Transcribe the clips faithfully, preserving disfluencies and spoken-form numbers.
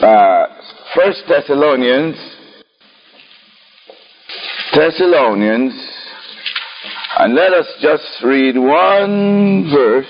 uh, First Thessalonians, Thessalonians, and let us just read one verse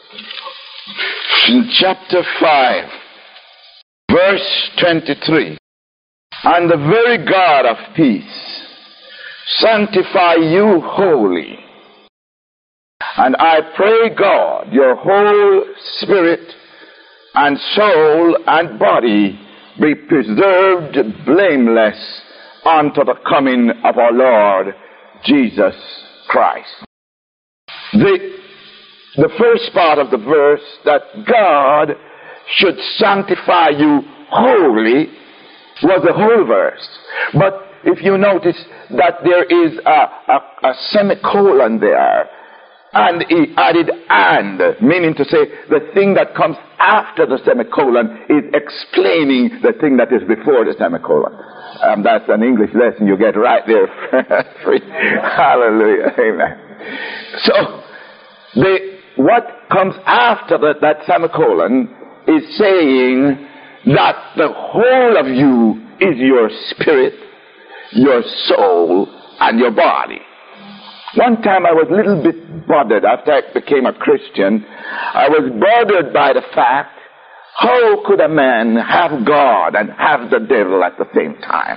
in chapter five, verse twenty-three. And the very God of peace sanctify you wholly. And I pray God, your whole spirit and soul and body be preserved blameless unto the coming of our Lord Jesus Christ. The, the first part of the verse, that God should sanctify you wholly, was the whole verse. But if you notice that there is a, a, a semicolon there, and he added and, meaning to say the thing that comes after the semicolon is explaining the thing that is before the semicolon. Um, that's an English lesson you get right there. Hallelujah. Amen. So, the, what comes after the, that semicolon is saying that the whole of you is your spirit, your soul, and your body. One time I was a little bit bothered after I became a Christian. I was bothered by the fact, how could a man have God and have the devil at the same time?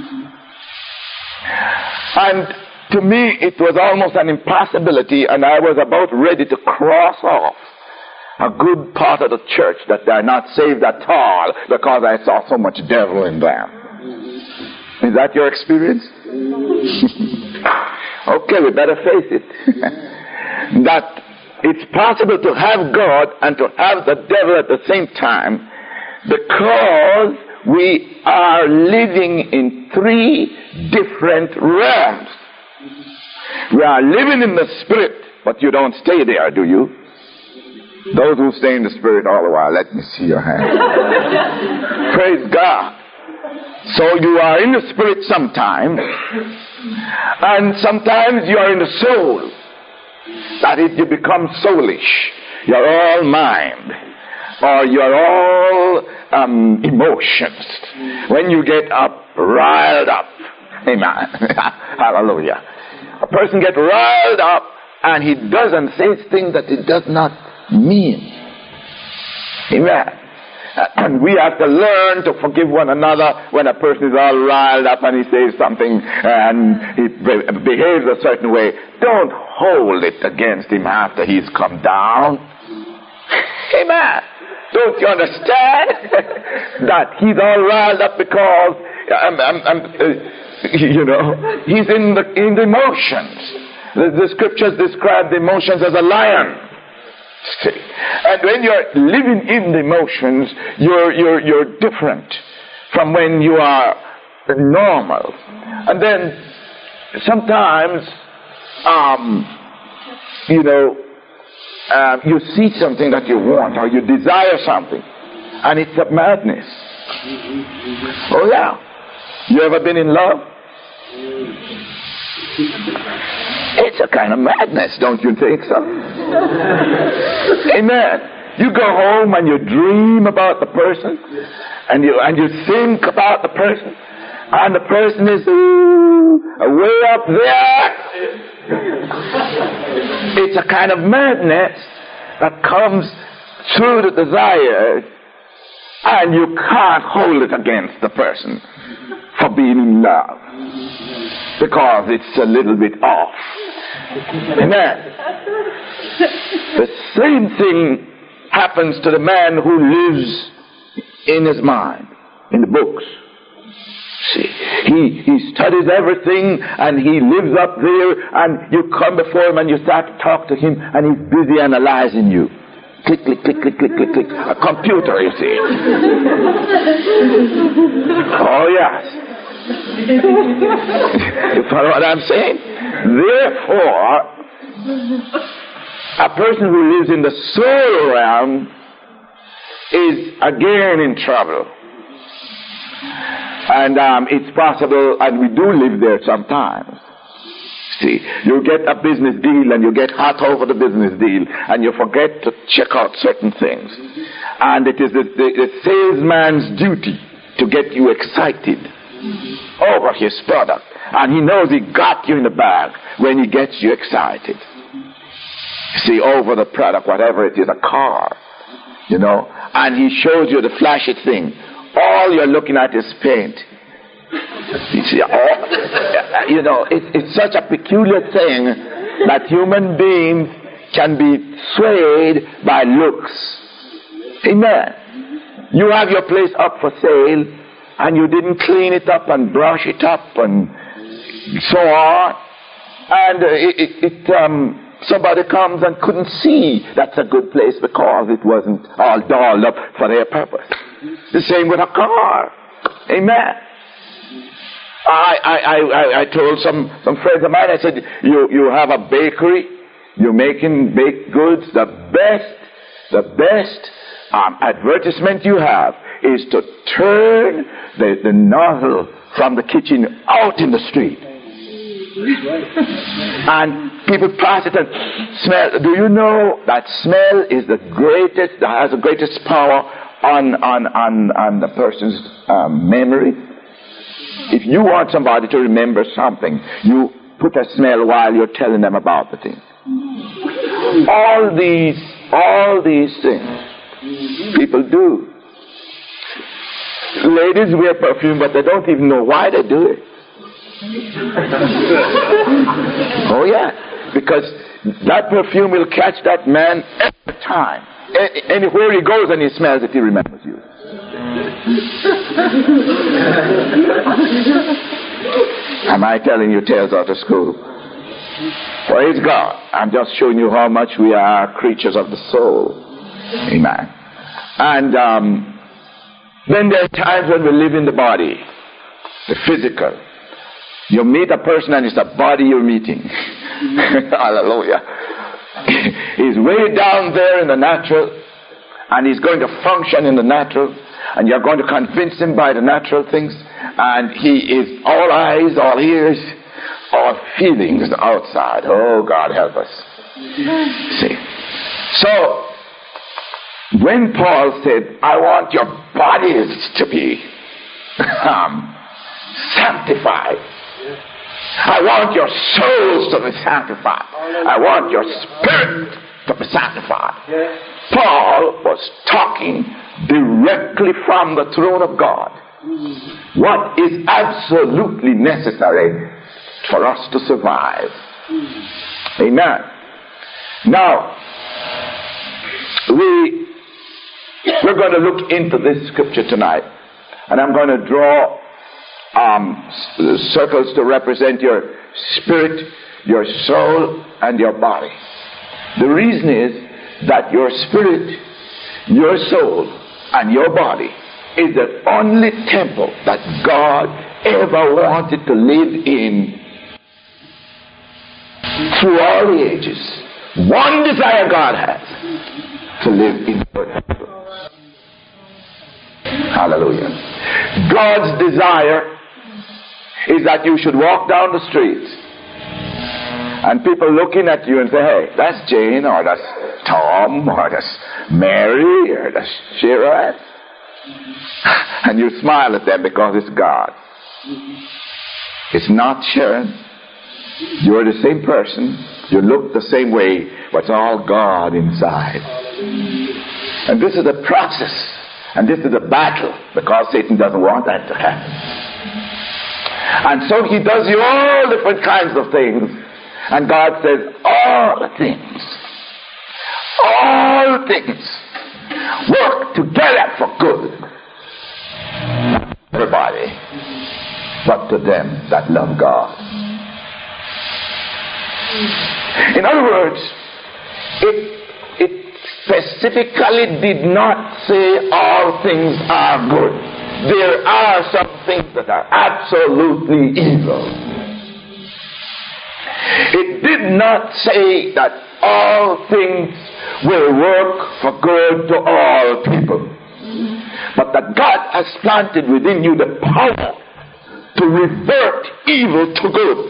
And to me it was almost an impossibility, and I was about ready to cross off a good part of the church that they're not saved at all because I saw so much devil in them. Is that your experience? Okay, we better face it. That it's possible to have God and to have the devil at the same time, because we are living in three different realms. We are living in the spirit, but you don't stay there, do you? Those who stay in the spirit all the while, let me see your hand. Praise God. So you are in the spirit sometimes, and sometimes you are in the soul. That is, you become soulish. You're all mind, or you're all um, emotions. When you get up, riled up. Amen. Hallelujah. A person gets riled up, and he doesn't say things that he does not mean. Amen. And we have to learn to forgive one another when a person is all riled up and he says something and he behaves a certain way. Don't hold it against him after he's come down. Amen. Don't you understand that he's all riled up because um, um, um, uh, you know, he's in the in the emotions. The, the scriptures describe the emotions as a lion. See? And when you're living in the emotions, you're, you're, you're different from when you are normal. And then sometimes, um, you know, uh, you see something that you want or you desire something, and it's a madness. Oh, yeah. You ever been in love? It's a kind of madness, don't you think so? Amen. You go home and you dream about the person, and you and you think about the person, and the person is ooh, way up there. It's a kind of madness that comes through the desires, and you can't hold it against the person for being in love, because it's a little bit off. Amen. The same thing happens to the man who lives in his mind, in the books. See, he, he studies everything and he lives up there, and you come before him and you start to talk to him and he's busy analyzing you. Click, click, click, click, click, click, click. A computer, you see. Oh, yes. You follow what I'm saying? Therefore, a person who lives in the soul realm is again in trouble. And um, it's possible, and we do live there sometimes. See, you get a business deal and you get hot over the business deal and you forget to check out certain things. And it is the, the, the salesman's duty to get you excited over his product. And he knows he got you in the bag when he gets you excited. See, over the product, whatever it is, a car, you know, and he shows you the flashy thing. All you're looking at is paint. You see, all, you know, it, it's such a peculiar thing that human beings can be swayed by looks. Amen. You have your place up for sale, and you didn't clean it up and brush it up and so on. And uh, it, it, it um, somebody comes and couldn't see that's a good place because it wasn't all dolled up for their purpose. The same with a car. Amen. I, I, I, I told some, some friends of mine, I said, you, you have a bakery, you're making baked goods, the best, the best um, advertisement you have is to turn the, the nozzle from the kitchen out in the street. And people pass it and smell. Do you know that smell is the greatest, that has the greatest power on, on, on, on the person's um, memory? If you want somebody to remember something, you put a smell while you're telling them about the thing. All these, all these things people do. Ladies wear perfume, but they don't even know why they do it. Oh yeah, because that perfume will catch that man every time. A- anywhere he goes and he smells it, he remembers you. Am I telling you tales out of school? Praise God. I'm just showing you how much we are creatures of the soul. Amen. And um, then there are times when we live in the body, the physical. You meet a person and it's a body you're meeting. Hallelujah. He's way down there in the natural, and he's going to function in the natural, and you're going to convince him by the natural things, and he is all eyes, all ears, all feelings outside. Oh, God help us. See. So, when Paul said, I want your bodies to be um, sanctified, I want your souls to be sanctified, I want your spirit to be sanctified. Paul was talking directly from the throne of God. What is absolutely necessary for us to survive. Amen. Now, we, we're going to look into this scripture tonight, and I'm going to draw um, circles to represent your spirit, your soul, and your body. The reason is that your spirit, your soul, and your body is the only temple that God ever wanted to live in through all the ages. One desire God has, to live in your temple. Hallelujah. God's desire is that you should walk down the street and people looking at you and say, hey, that's Jane, or that's Tom, or that's Mary, or that's Shira. And you smile at them because it's God. It's not Sharon. You're the same person. You look the same way, but it's all God inside. And this is the process. And this is a battle, because Satan doesn't want that to happen. And so he does you all different kinds of things. And God says, all things, all things work together for good. Everybody, but to them that love God. In other words, it, it specifically did not say all things are good. There are some things that are absolutely evil. It did not say that all things will work for good to all people, but that God has planted within you the power to revert evil to good.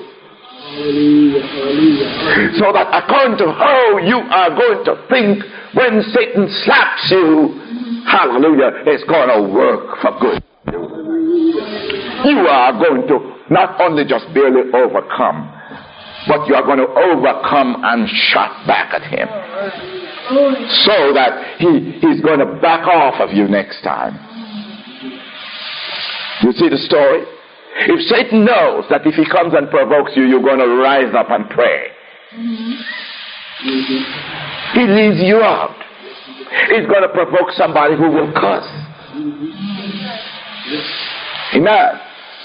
So that according to how you are going to think when Satan slaps you, hallelujah, is going to work for good. You are going to not only just barely overcome, but you are going to overcome and shot back at him. So that he, he's going to back off of you next time. You see the story? If Satan knows that if he comes and provokes you, you're going to rise up and pray, he leaves you out. He's going to provoke somebody who will curse. Amen.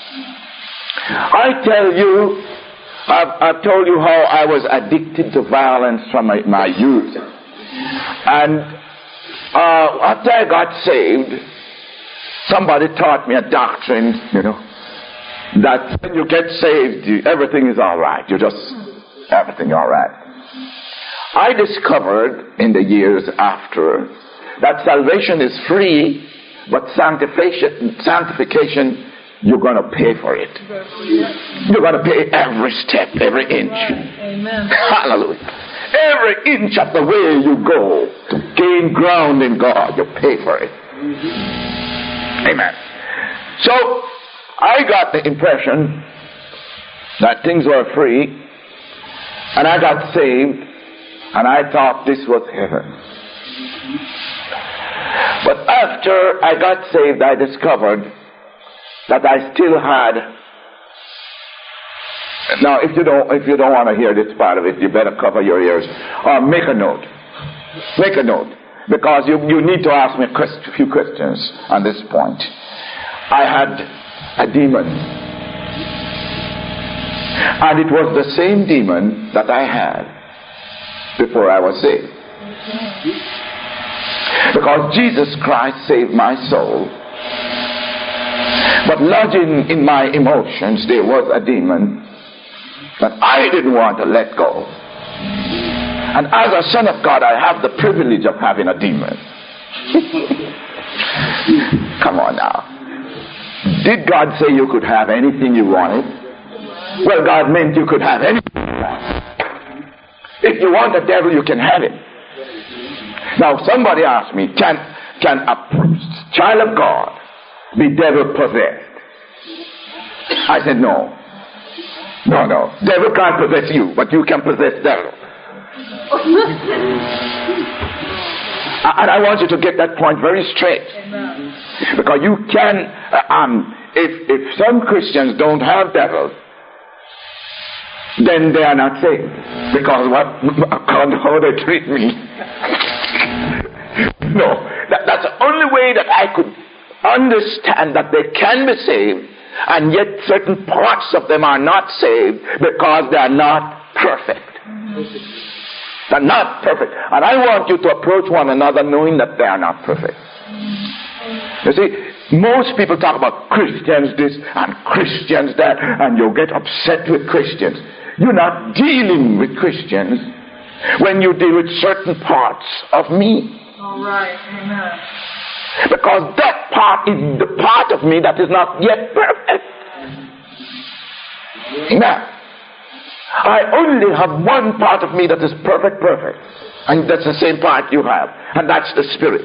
I tell you, I've, I've told you how I was addicted to violence from my, my youth. And uh, after I got saved, somebody taught me a doctrine, you know, that when you get saved, you, everything is all right. You just, everything all right. I discovered in the years after that salvation is free, but sanctification, sanctification, you're going to pay for it. You're going to pay every step, every inch. Amen. Hallelujah. Every inch of the way you go to gain ground in God, you pay for it. Amen. So, I got the impression that things were free, and I got saved, and I thought this was heaven. But after I got saved, I discovered that I still had. Now, if you don't, if you don't want to hear this part of it, you better cover your ears or make a note. Make a note, because you you need to ask me a quest- few questions on this point. I had a demon, and it was the same demon that I had before I was saved. Because Jesus Christ saved my soul, but lodging in my emotions there was a demon that I didn't want to let go. And as a son of God, I have the privilege of having a demon. Come on now. Did God say you could have anything you wanted? Well, God meant you could have anything you wanted. If you want the devil, you can have it. Now, somebody asked me, can, can a child of God be devil possessed? I said, no. No, no. Devil can't possess you, but you can possess devil. And I want you to get that point very straight. Amen. Because you can, uh, um, if, if some Christians don't have devils, then they are not saved. Because what, how they treat me. No, that, that's the only way that I could understand that they can be saved, and yet certain parts of them are not saved because they are not perfect. They're not perfect. And I want you to approach one another knowing that they are not perfect. You see, most people talk about Christians this and Christians that, and you get upset with Christians. You're not dealing with Christians when you deal with certain parts of me. All right. Amen. Because that part is the part of me that is not yet perfect. Amen. I only have one part of me that is perfect, perfect. And that's the same part you have. And that's the Spirit.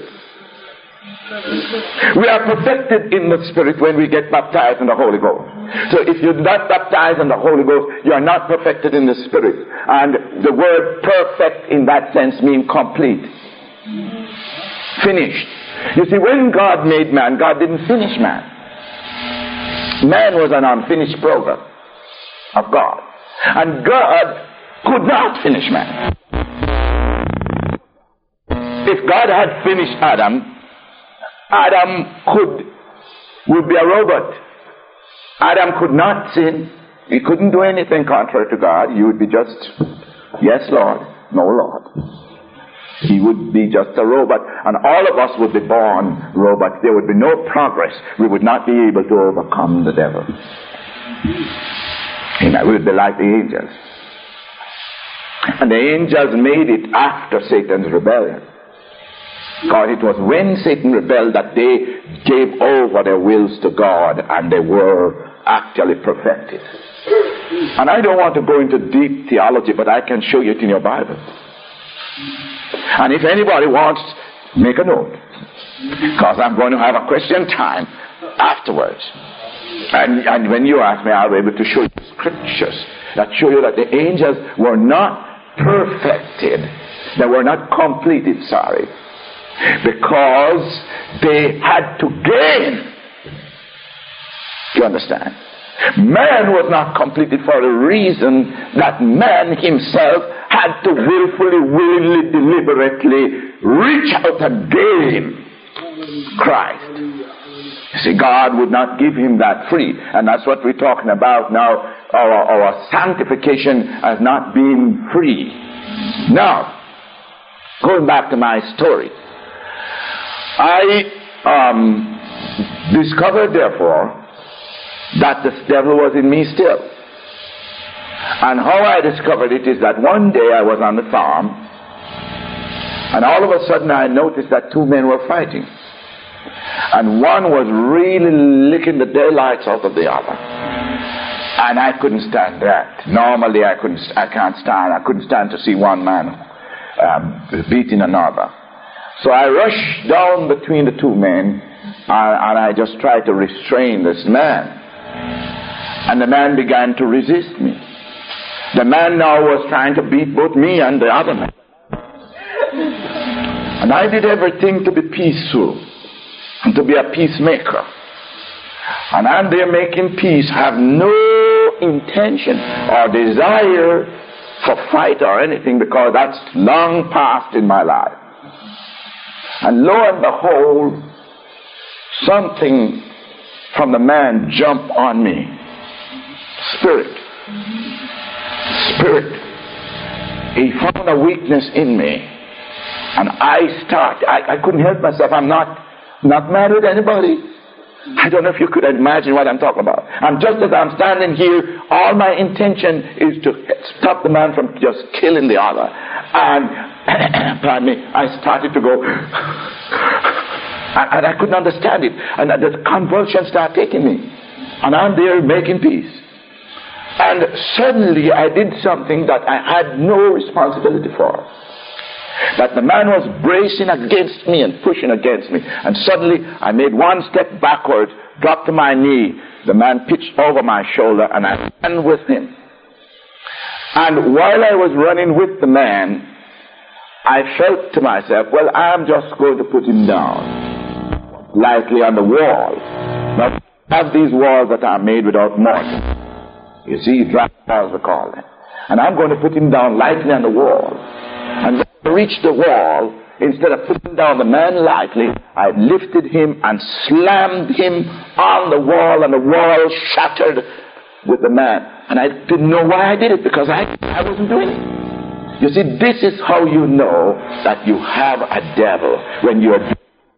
We are perfected in the Spirit when we get baptized in the Holy Ghost. So if you're not baptized in the Holy Ghost, you are not perfected in the Spirit. And the word perfect in that sense means complete. Finished. You see, when God made man, God didn't finish man. Man was an unfinished program of God. And God could not finish man. If God had finished Adam, Adam could would be a robot. Adam could not sin. He couldn't do anything contrary to God. He would be just, yes, Lord, no, Lord. He would be just a robot, and all of us would be born robots. There would be no progress. We would not be able to overcome the devil. Amen. We would be like the angels. And the angels made it after Satan's rebellion. God, it was when Satan rebelled that they gave over their wills to God, and they were actually perfected. And I don't want to go into deep theology, but I can show you it in your Bible. And if anybody wants, make a note. Because I'm going to have a question time afterwards. And, and when you ask me, I'll be able to show you scriptures that show you that the angels were not perfected. They were not completed, sorry. Because they had to gain. Do you understand? Man was not completed for the reason that man himself had to willfully, willingly, deliberately reach out and gain Christ. You see, God would not give him that free. And that's what we're talking about now. Our, our sanctification has not been free. Now, going back to my story. I um, discovered, therefore, that the devil was in me still. And how I discovered it is that one day I was on the farm, and all of a sudden I noticed that two men were fighting. And one was really licking the daylights out of the other. And I couldn't stand that. Normally I couldn't, I can't stand, I couldn't stand to see one man um, beating another. So I rushed down between the two men, and, and I just tried to restrain this man. And the man began to resist me. The man now was trying to beat both me and the other man. And I did everything to be peaceful and to be a peacemaker. And I'm there making peace, have no intention or desire for fight or anything, because that's long past in my life. And lo and behold, something from the man jumped on me. Spirit. Spirit. He found a weakness in me. And I started, I, I couldn't help myself. I'm not, not mad at anybody. I don't know if you could imagine what I'm talking about. And just as I'm standing here, all my intention is to stop the man from just killing the other. And, pardon me, I started to go, and, and I couldn't understand it. And the convulsion started taking me. And I'm there making peace. And suddenly I did something that I had no responsibility for. That the man was bracing against me and pushing against me. And suddenly I made one step backward, dropped to my knee. The man pitched over my shoulder and I ran with him. And while I was running with the man, I felt to myself, well, I'm just going to put him down lightly on the wall. Now, I have these walls that are made without mortar. You see, drop walls we call them. And I'm going to put him down lightly on the wall. And when I reached the wall, instead of putting down the man lightly, I lifted him and slammed him on the wall, and the wall shattered with the man. And I didn't know why I did it, because I, I wasn't doing it. You see, this is how you know that you have a devil, when you're doing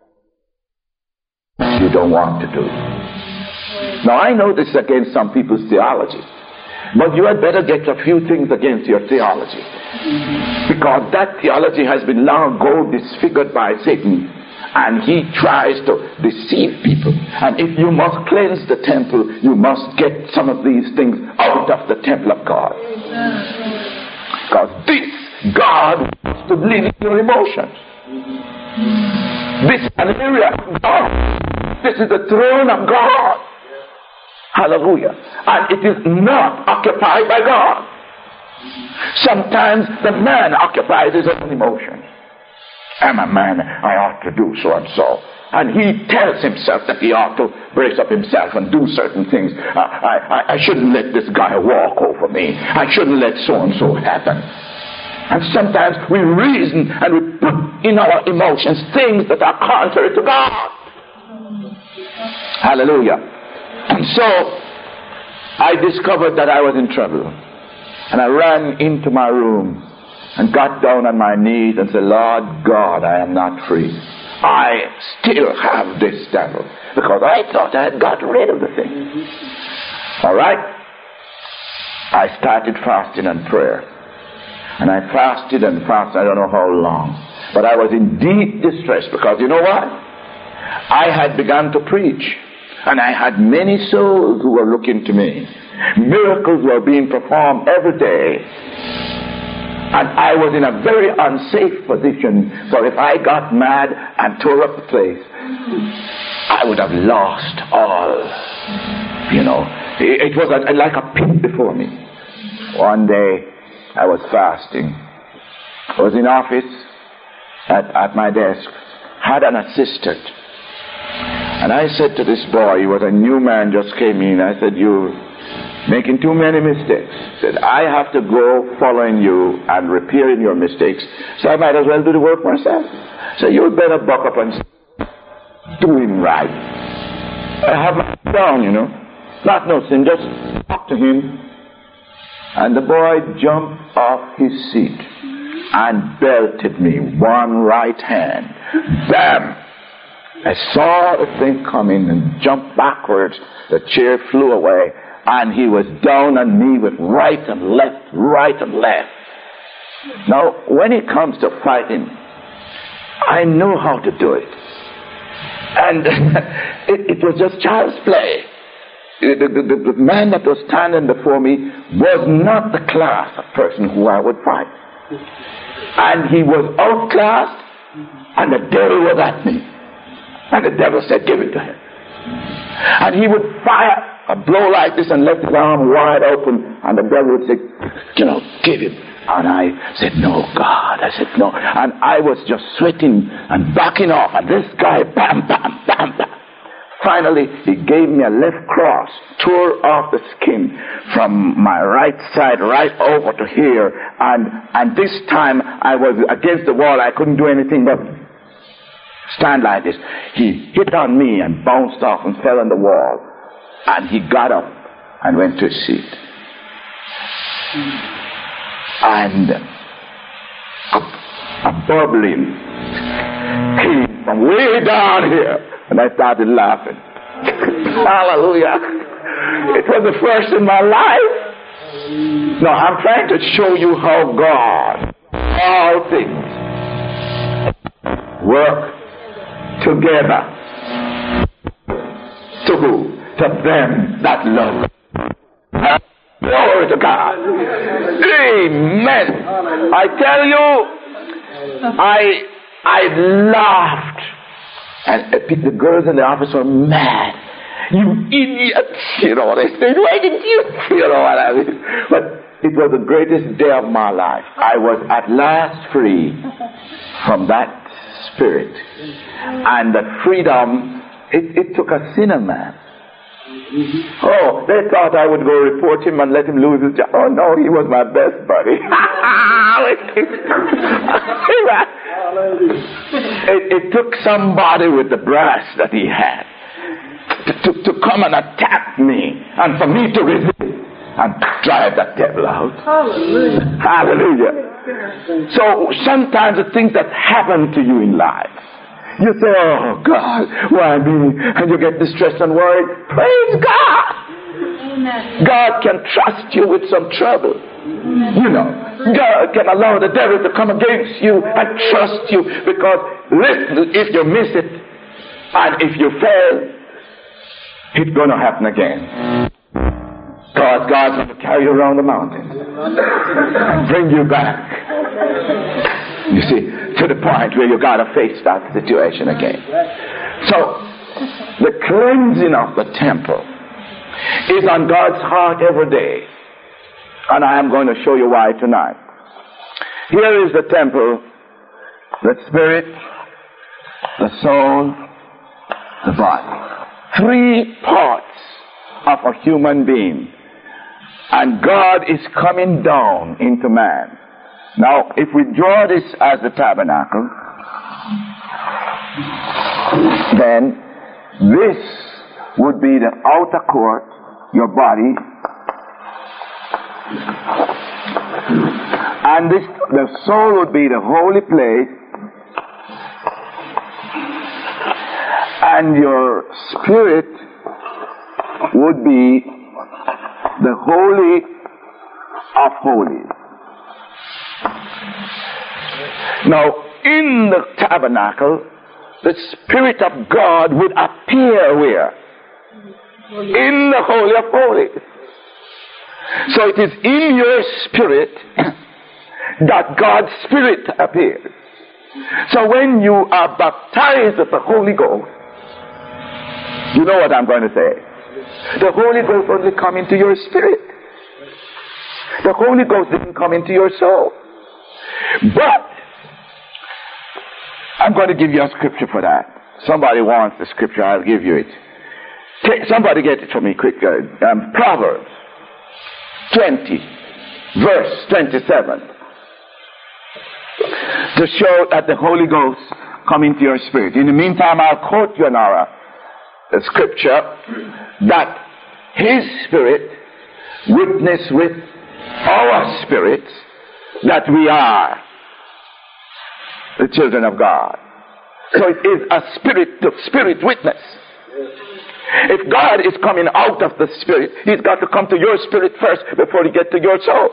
what you don't want to do. Now, I know this is against some people's theology, but you had better get a few things against your theology. Because that theology has been long ago disfigured by Satan, and he tries to deceive people. And if you must cleanse the temple, you must get some of these things out of the temple of God. Because this, God wants to live in your emotions. This is an area of God. This is the throne of God. Hallelujah. And it is not occupied by God. Sometimes the man occupies his own emotions. I'm a man, I ought to do so and so. And he tells himself that he ought to brace up himself and do certain things. I, I, I shouldn't let this guy walk over me. I shouldn't let so and so happen. And sometimes we reason and we put in our emotions things that are contrary to God. Hallelujah. And so I discovered that I was in trouble. And I ran into my room and got down on my knees and said, Lord God, I am not free. I still have this devil, because I thought I had got rid of the thing. All right? I started fasting and prayer. And I fasted and fasted, I don't know how long. But I was in deep distress, because you know what? I had begun to preach. And I had many souls who were looking to me. Miracles were being performed every day. And I was in a very unsafe position, for if I got mad and tore up the place, I would have lost all. You know, it, it was a, like a pit before me. One day, I was fasting. I was in office at, at my desk, had an assistant. And I said to this boy, he was a new man, just came in, I said, you're making too many mistakes. I said, I have to go following you and repairing your mistakes, so I might as well do the work myself. So you better buck up and doing right. I have my down, you know. Not no sin, just talk to him. And the boy jumped off his seat and belted me, one right hand. Bam! I saw the thing coming and jumped backwards. The chair flew away, and he was down on me with right and left, right and left. Now, when it comes to fighting, I know how to do it. And it, it was just child's play. The, the, the, the man that was standing before me was not the class of person who I would fight. And he was outclassed, and the devil was at me. And the devil said, give it to him. And he would fire a blow like this and left his arm wide open, and the devil would say, you know, give him. And I said, no, God. I said, no. And I was just sweating and backing off, and this guy, bam, bam, bam, bam. Finally, he gave me a left cross, tore off the skin from my right side right over to here, and, and this time I was against the wall. I couldn't do anything but stand like this. He hit on me and bounced off and fell on the wall. And he got up and went to his seat. And a, a bubbling came from way down here. And I started laughing. Hallelujah. It was the first in my life. No, I'm trying to show you how God, all things, work together. To who? To them that love. Glory to God. Amen. I tell you, I I laughed. And the girls in the office were mad. You idiots! You know, they said, why didn't you? You know what I mean? But it was the greatest day of my life. I was at last free from that spirit. And that freedom, it, it took a sinner man. Oh, they thought I would go report him and let him lose his job. Oh no, he was my best buddy. it, it took somebody with the brass that he had to, to, to come and attack me, and for me to resist and drive that devil out. Hallelujah. Hallelujah. So sometimes the things that happen to you in life, you say, oh God, why me? And you get distressed and worried. Praise God. Amen. God can trust you with some trouble. Amen. You know, God can allow the devil to come against you and trust you, because listen, if you miss it and if you fail, it's going to happen again. God, God's going to carry you around the mountain and bring you back. You see, to the point where you got to face that situation again. So, the cleansing of the temple is on God's heart every day. And I am going to show you why tonight. Here is the temple, the spirit, the soul, the body. Three parts of a human being. And God is coming down into man. Now, if we draw this as the tabernacle, then this would be the outer court, your body, and this, the soul would be the holy place, and your spirit would be the holy of holies. Now, in the tabernacle, the Spirit of God would appear where? In the Holy of Holies. So it is in your spirit that God's Spirit appears. So when you are baptized with the Holy Ghost, you know what I'm going to say. The Holy Ghost only come into your spirit. The Holy Ghost didn't come into your soul. But I'm going to give you a scripture for that. Somebody wants the scripture, I'll give you it. Take, somebody get it for me quick. Uh, um, Proverbs twenty, verse twenty-seven. To show that the Holy Ghost come into your spirit. In the meantime, I'll quote you another uh, scripture that His Spirit witness with our spirits that we are the children of God. So it is a spirit to spirit witness. If God is coming out of the spirit, He's got to come to your spirit first before He gets to your soul.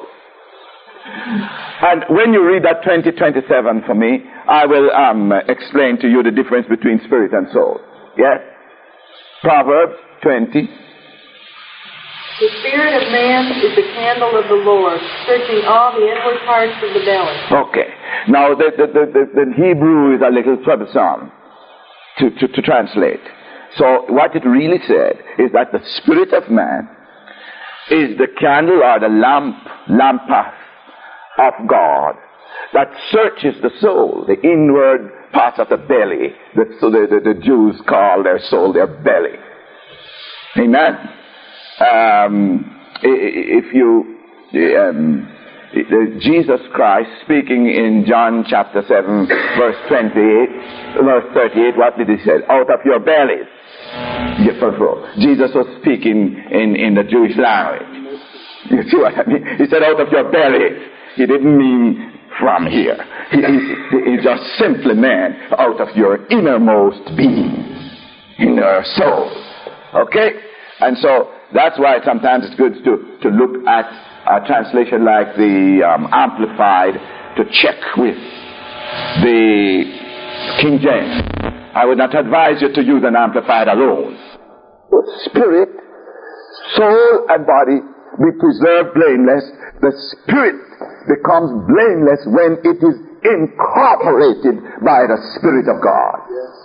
And when you read that twenty twenty-seven for me, I will um, explain to you the difference between spirit and soul. Yes? Proverbs twenty. The spirit of man is the candle of the Lord, searching all the inward parts of the belly. Okay. Now, the, the, the, the, the Hebrew is a little troublesome to, to, to translate. So, what it really said is that the spirit of man is the candle or the lamp, lampas of God that searches the soul, the inward parts of the belly. The, so the, the, the Jews call their soul their belly. Amen? Um, if you, um, Jesus Christ speaking in John chapter seven, verse twenty-eight, verse thirty-eight, what did He say? Out of your bellies. Jesus was speaking in, in the Jewish language. You see what I mean? He said out of your bellies. He didn't mean from here. He, he, he just simply meant out of your innermost being, inner soul. Okay? And so that's why sometimes it's good to, to look at a translation like the um, Amplified to check with the King James. I would not advise you to use an Amplified alone. Spirit, soul, and body be preserved blameless. The spirit becomes blameless when it is incorporated by the Spirit of God.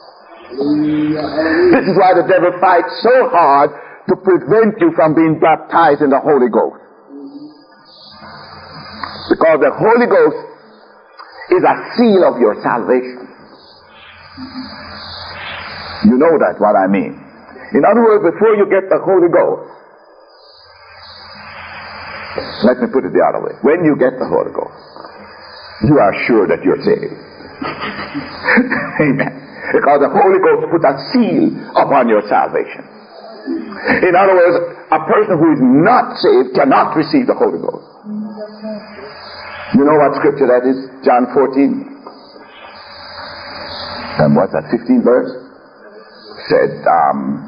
This is why the devil fights so hard to prevent you from being baptized in the Holy Ghost. Because the Holy Ghost is a seal of your salvation. You know that, what I mean. In other words, before you get the Holy Ghost, let me put it the other way. When you get the Holy Ghost, you are sure that you're saved. Amen. Because the Holy Ghost put a seal upon your salvation. In other words, a person who is not saved cannot receive the Holy Ghost. You know what scripture that is? John fourteen. And what's that, fifteenth verse? Said, um,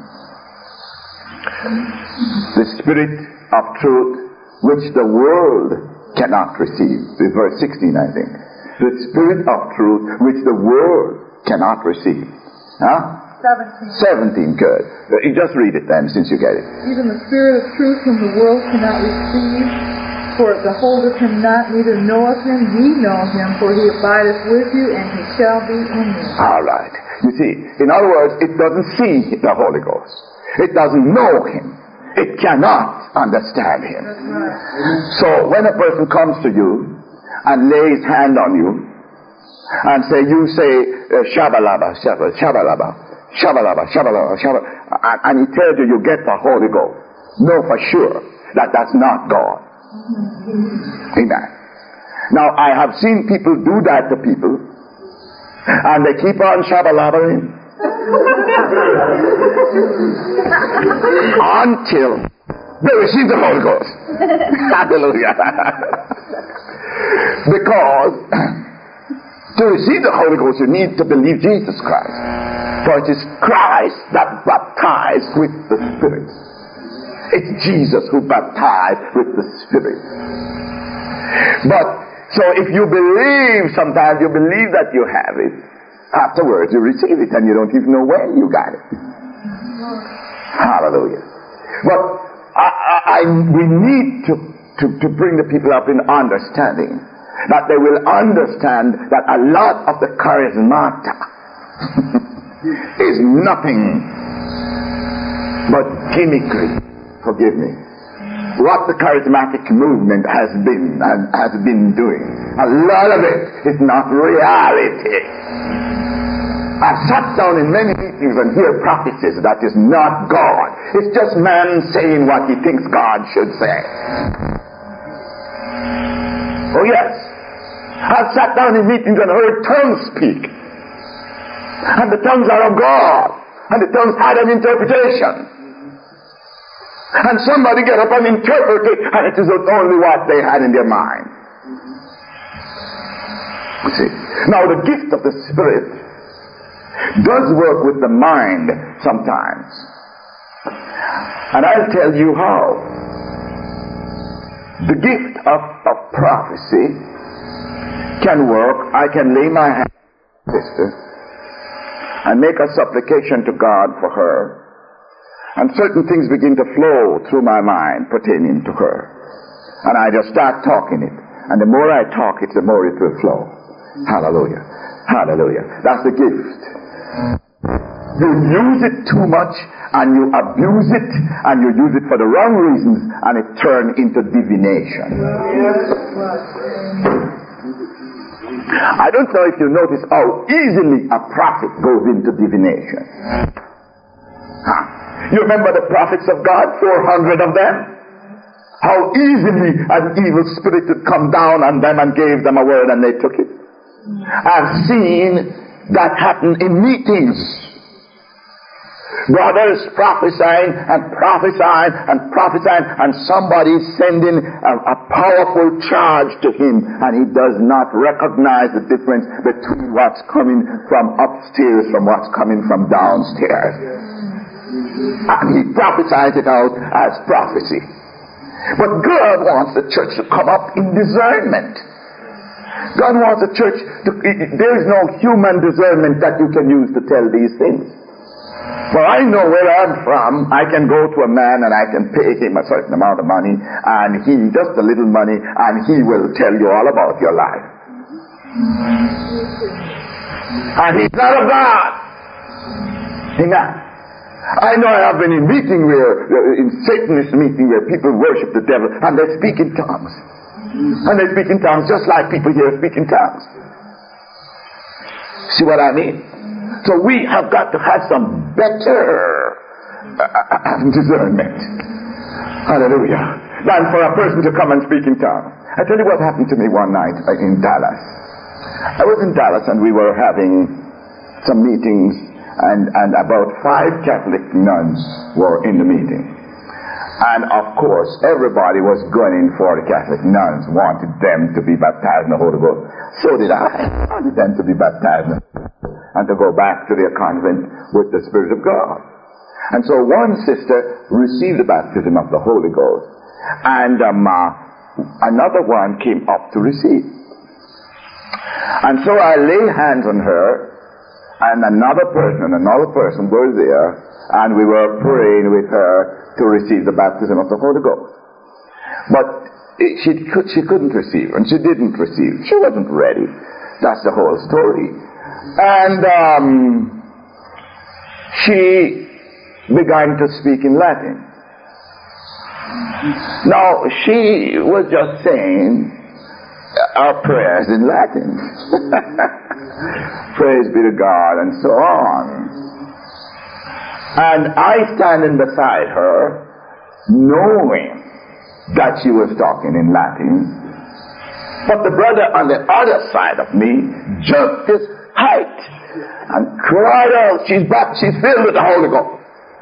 the Spirit of truth which the world cannot receive. Verse sixteen, I think. The Spirit of truth which the world cannot receive. Huh? seventeen. seventeen, good. You just read it then, since you get it. Even the Spirit of truth whom the world cannot receive, for it beholdeth Him not, neither knoweth Him. Ye know Him, for He abideth with you, and He shall be in you. All right. You see, in other words, it doesn't see the Holy Ghost. It doesn't know Him. It cannot understand Him. That's right. So when a person comes to you and lays hand on you and say, you say, uh, shabalaba, shabalaba, shabalaba, shabalaba, shabalaba, shabalaba, and, and he tells you you get the Holy Ghost, know for sure that that's not God. Amen. Now, I have seen people do that to people, and they keep on shabalabaing until they receive the Holy Ghost. Hallelujah. Because to receive the Holy Ghost, you need to believe Jesus Christ. For it is Christ that baptized with the Spirit. It's Jesus who baptized with the Spirit. But, so if you believe, sometimes you believe that you have it, afterwards you receive it and you don't even know when you got it. Hallelujah. But I, I, I, we need to, to, to bring the people up in understanding that they will understand that a lot of the charismata is nothing but gimmickry. Forgive me. What the charismatic movement has been and has been doing, a lot of it is not reality. I've sat down in many meetings and hear prophecies that is not God. It's just man saying what he thinks God should say. Oh yes. I've sat down in meetings and heard tongues speak. And the tongues are of God. And the tongues had an interpretation. And somebody get up and interpret it, and it is only what they had in their mind. You see. Now the gift of the Spirit does work with the mind sometimes. And I'll tell you how. The gift of, of prophecy can work. I can lay my hand on my sister and make a supplication to God for her. And certain things begin to flow through my mind pertaining to her. And I just start talking it. And the more I talk it, the more it will flow. Hallelujah. Hallelujah. That's the gift. You use it too much and you abuse it and you use it for the wrong reasons and it turns into divination. I don't know if you notice how easily a prophet goes into divination. Huh. You remember the prophets of God, four hundred of them? How easily an evil spirit would come down on them and gave them a word and they took it. I've seen that happen in meetings. Brothers prophesying and prophesying and prophesying, and somebody sending a, a powerful charge to him, and he does not recognize the difference between what's coming from upstairs from what's coming from downstairs. And he prophesies it out as prophecy. But God wants the church to come up in discernment. God wants the church to, there is no human discernment that you can use to tell these things. For I know where I'm from, I can go to a man and I can pay him a certain amount of money, and he, just a little money, and he will tell you all about your life. And he's not of God. Amen. I know I have been in meeting where, in Satanist meeting where people worship the devil and they speak in tongues. And they speak in tongues just like people here speak in tongues. See what I mean? So we have got to have some better uh, discernment. Hallelujah. Than for a person to come and speak in tongues. I tell you what happened to me one night in Dallas. I was in Dallas and we were having some meetings, and, and about five Catholic nuns were in the meeting. And of course, everybody was gunning for the Catholic nuns, wanted them to be baptized in the Holy Ghost. So did I. I wanted them to be baptized and to go back to their convent with the Spirit of God. And so one sister received the baptism of the Holy Ghost, and um, uh, another one came up to receive. And so I laid hands on her, and another person, another person were there, and we were praying with her to receive the baptism of the Holy Ghost. But she, could, she couldn't receive, and she didn't receive. She wasn't ready. That's the whole story. And um, she began to speak in Latin. Now, she was just saying our prayers in Latin. Praise be to God, and so on. And I standing beside her, knowing that she was talking in Latin, but the brother on the other side of me jumped his height and cried out, she's back, she's filled with the Holy Ghost.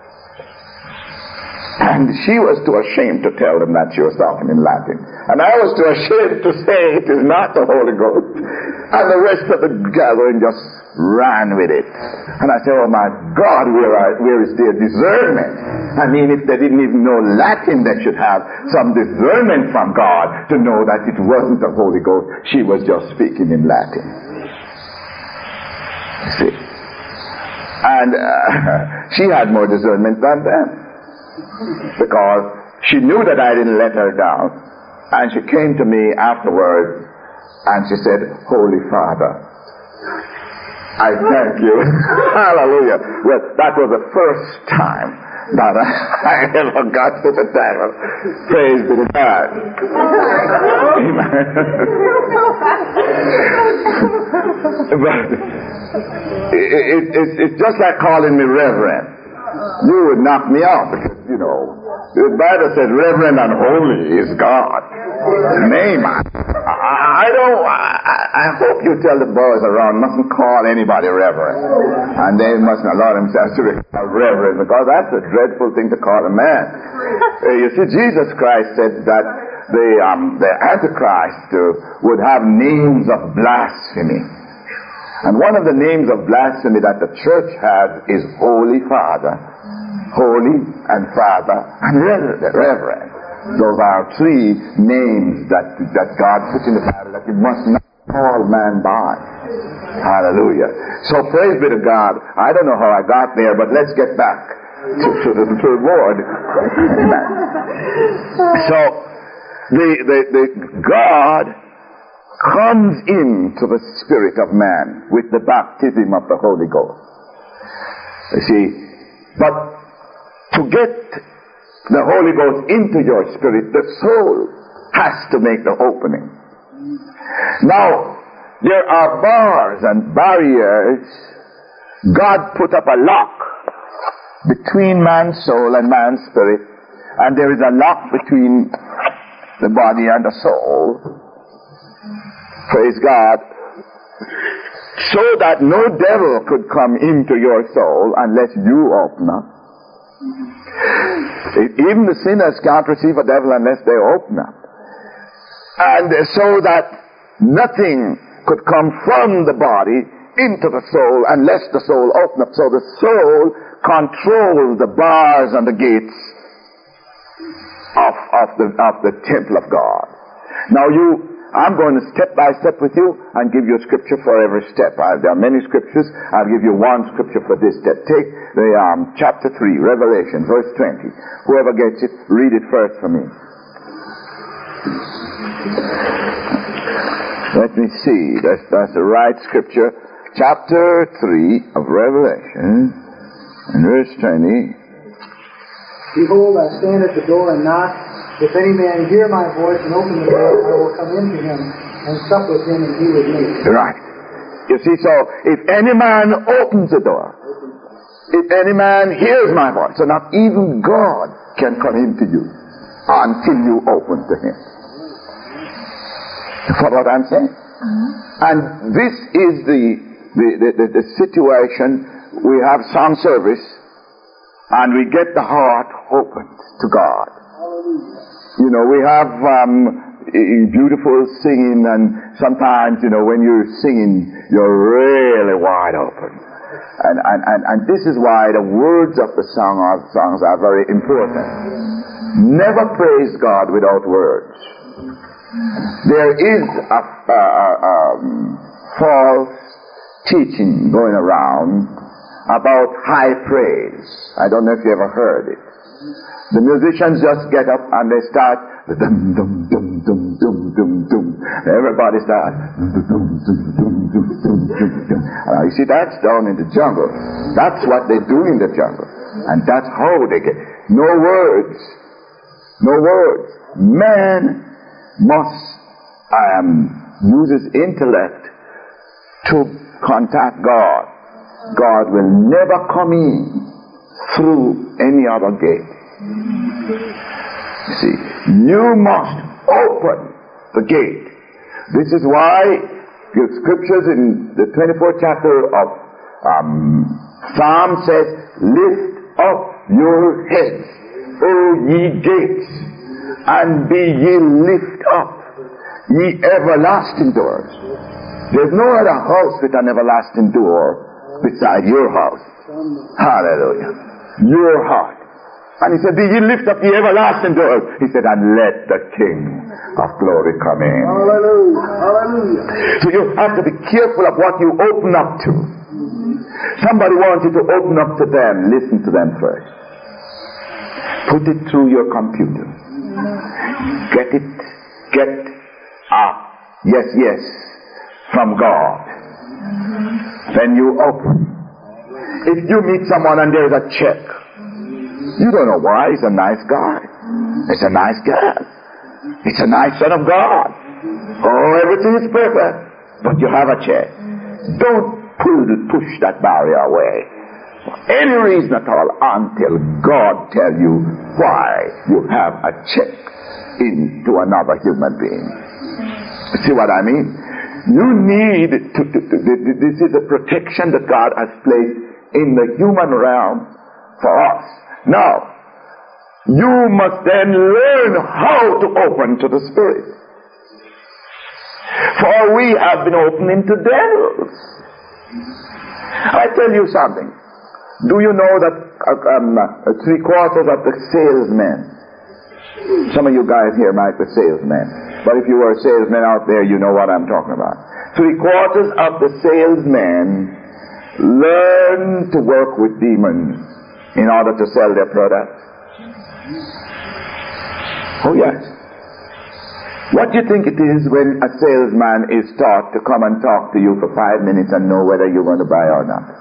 And she was too ashamed to tell them that she was talking in Latin. And I was too ashamed to say it is not the Holy Ghost. And the rest of the gathering just ran with it. And I said, oh my God, where, are, where is their discernment? I mean, if they didn't even know Latin, they should have some discernment from God to know that it wasn't the Holy Ghost. She was just speaking in Latin. See? And uh, she had more discernment than them, because she knew that I didn't let her down. And she came to me afterwards And she said, Holy Father, I thank you. Hallelujah. Well, that was the first time that I ever got to the title. Praise be to God. Amen. But it, it, it, it's just like calling me Reverend. You would knock me out because, you know, the Bible says Reverend and holy is God. Name. I, I don't, I, I hope you tell the boys around mustn't call anybody Reverend. And they mustn't allow themselves to be called Reverend, because that's a dreadful thing to call a man. Uh, you see, Jesus Christ said that the, um, the Antichrist uh, would have names of blasphemy. And one of the names of blasphemy that the church has is Holy Father, Holy and Father and Reverend. Those are three names that, that God puts in the Bible that you must not call man by. Hallelujah. So praise be to God. I don't know how I got there, but let's get back to, to, the, to the Lord. So the, the, the God comes into the spirit of man with the baptism of the Holy Ghost. You see, but to get the Holy Ghost into your spirit, the soul has to make the opening. Now, there are bars and barriers. God put up a lock between man's soul and man's spirit, and there is a lock between the body and the soul. Praise God. So that no devil could come into your soul unless you open up. Even the sinners can't receive a devil unless they open up. And so that nothing could come from the body into the soul unless the soul opened up. So the soul controls the bars and the gates of, of, the, of the temple of God. Now you, I'm going to step by step with you and give you a scripture for every step. I, there are many scriptures. I'll give you one scripture for this step. Take the um, chapter three, Revelation, verse twenty. Whoever gets it, read it first for me. Let me see. That's, that's the right scripture. Chapter three of Revelation, and verse twenty. Behold, I stand at the door and knock. If any man hear my voice and open the door, I will come into him and sup with him and he with me. Right. You see, so if any man opens the door, if any man hears my voice, so not even God can come into you until you open to him. You follow what I'm saying? Uh-huh. And this is the the, the, the the situation. We have song service and we get the heart opened to God. You know, we have um, beautiful singing, and sometimes, you know, when you're singing, you're really wide open. And, and, and, and this is why the words of the song or songs are very important. Never praise God without words. There is a, a, a um, false teaching going around about high praise. I don't know if you ever heard it. The musicians just get up and they start dum dum dum dum dum dum dum. Everybody starts dum dum dum dum dum dum dum. And you see, that's down in the jungle. That's what they do in the jungle, and that's how they get. No words, no words. Man must um, use his intellect to contact God. God will never come in through any other gate. You see, you must open the gate. This is why the scriptures in the twenty-fourth chapter of um, Psalm says, lift up your heads, O ye gates, and be ye lift up, ye everlasting doors. There's no other house with an everlasting door beside your house. Hallelujah. Your heart. And he said, be ye lift up the everlasting doors. He said, and let the King of glory come in. Hallelujah. Hallelujah. So you have to be careful of what you open up to. Somebody wants you to open up to them. Listen to them first. Put it through your computer. Get it. Get ah. Yes, yes. from God. Then you open. If you meet someone and there's a check, you don't know why. He's a nice guy. It's a nice girl. It's a nice son of God. Oh, everything is perfect. But you have a check. Don't pull, push that barrier away for any reason at all until God tell you why you have a check into another human being. See what I mean? You need to, to, to, this is a protection that God has placed in the human realm for us. Now, you must then learn how to open to the Spirit. For we have been opening to devils. I tell you something. Do you know that uh, um, uh, three quarters of the salesmen, some of you guys here might be salesmen, but if you were a salesman out there, you know what I'm talking about. Three quarters of the salesmen learn to work with demons in order to sell their products. Oh yes. What do you think it is when a salesman is taught to come and talk to you for five minutes and know whether you're going to buy or not?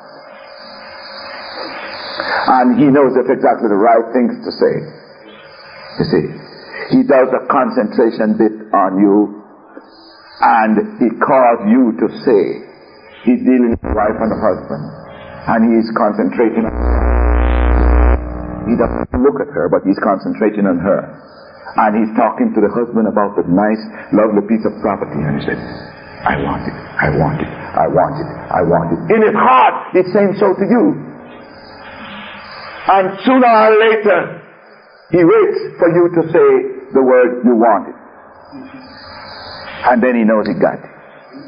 And he knows that's exactly the right things to say. You see, he does a concentration bit on you, and he calls you to say. He's dealing with the wife and the husband, and he's concentrating on her. He doesn't look at her, but he's concentrating on her. And he's talking to the husband about the nice, lovely piece of property, and he said, I want it, I want it, I want it, I want it. In his heart, he's saying so to you. And sooner or later, he waits for you to say the word you want it. And then he knows he got it.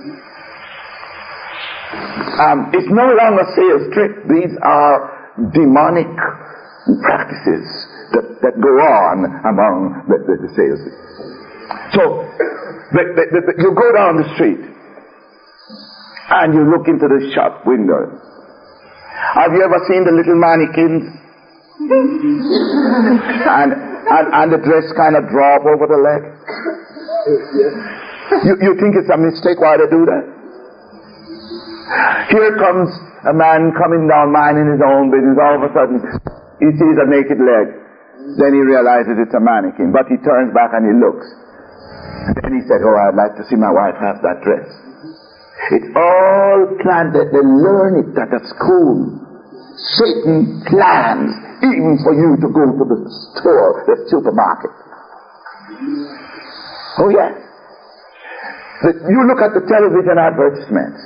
Um, it's no longer sales trick. These are demonic practices that, that go on among the, the, the sales. So, the, the, the, you go down the street and you look into the shop windows. Have you ever seen the little mannequins? and, and, and the dress kind of drop over the leg? You, you think it's a mistake why they do that? Here comes a man coming down minding his own business. All of a sudden, he sees a naked leg. Then he realizes it's a mannequin. But he turns back and he looks. And then he said, oh, I'd like to see my wife have that dress. It's all planned. They learn it at a school. Satan plans even for you to go to the store, the supermarket. Oh, yes. You look at the television advertisements.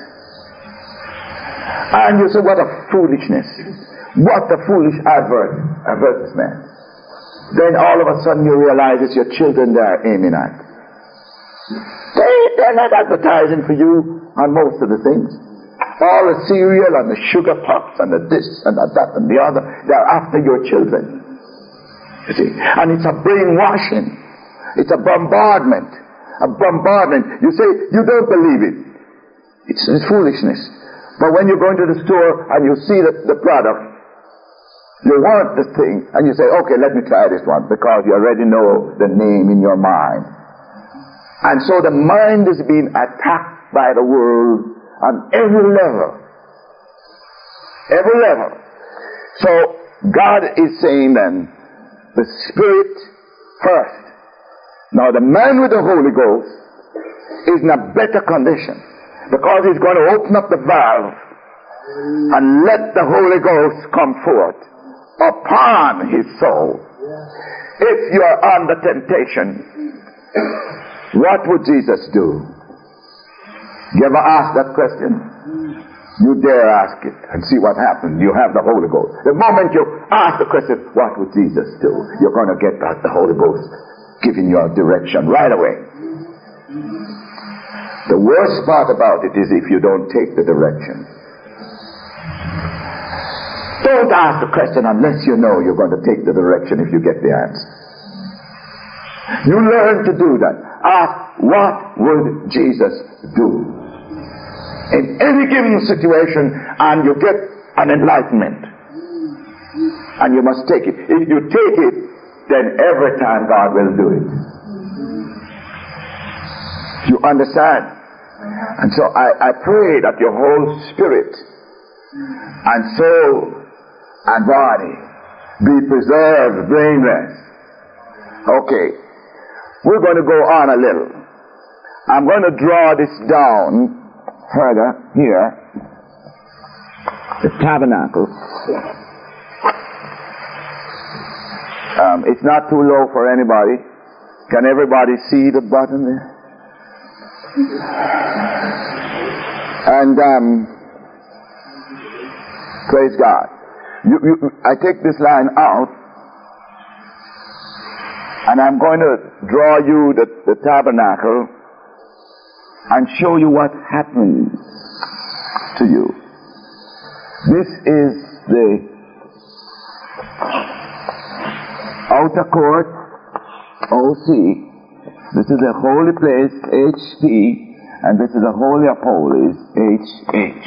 And you say, what a foolishness. What a foolish advert, advertisement. Then all of a sudden you realize it's your children they are aiming at. They, they're not advertising for you on most of the things. All the cereal and the sugar puffs and the this and the that and the other, they're after your children. You see? And it's a brainwashing. It's a bombardment. A bombardment. You say, you don't believe it. It's, it's foolishness. But when you go into the store and you see the, the product, you want the thing, and you say, okay, let me try this one, because you already know the name in your mind. And so the mind is being attacked by the world on every level. Every level. So God is saying then, the Spirit first. Now the man with the Holy Ghost is in a better condition, because he's going to open up the valve and let the Holy Ghost come forth upon his soul. If you are under temptation, what would Jesus do? You ever ask that question? You dare ask it and see what happens. You have the Holy Ghost. The moment you ask the question, what would Jesus do? You're going to get that, the Holy Ghost giving you a direction right away. The worst part about it is if you don't take the direction. Don't ask the question unless you know you're going to take the direction if you get the answer. You learn to do that. Ask, what would Jesus do? In any given situation, and you get an enlightenment. And you must take it. If you take it, then every time God will do it. You understand? And so I, I pray that your whole spirit and soul and body be preserved blameless. Okay, we're going to go on a little. I'm going to draw this down further here. The tabernacle. Um, it's not too low for anybody. Can everybody see the button there? And um, praise God. You, you, I take this line out, and I'm going to draw you the, the tabernacle and show you what happens to you. This is the outer court, O C. This is the holy place, H P. And this is the Holy of Holies, H H.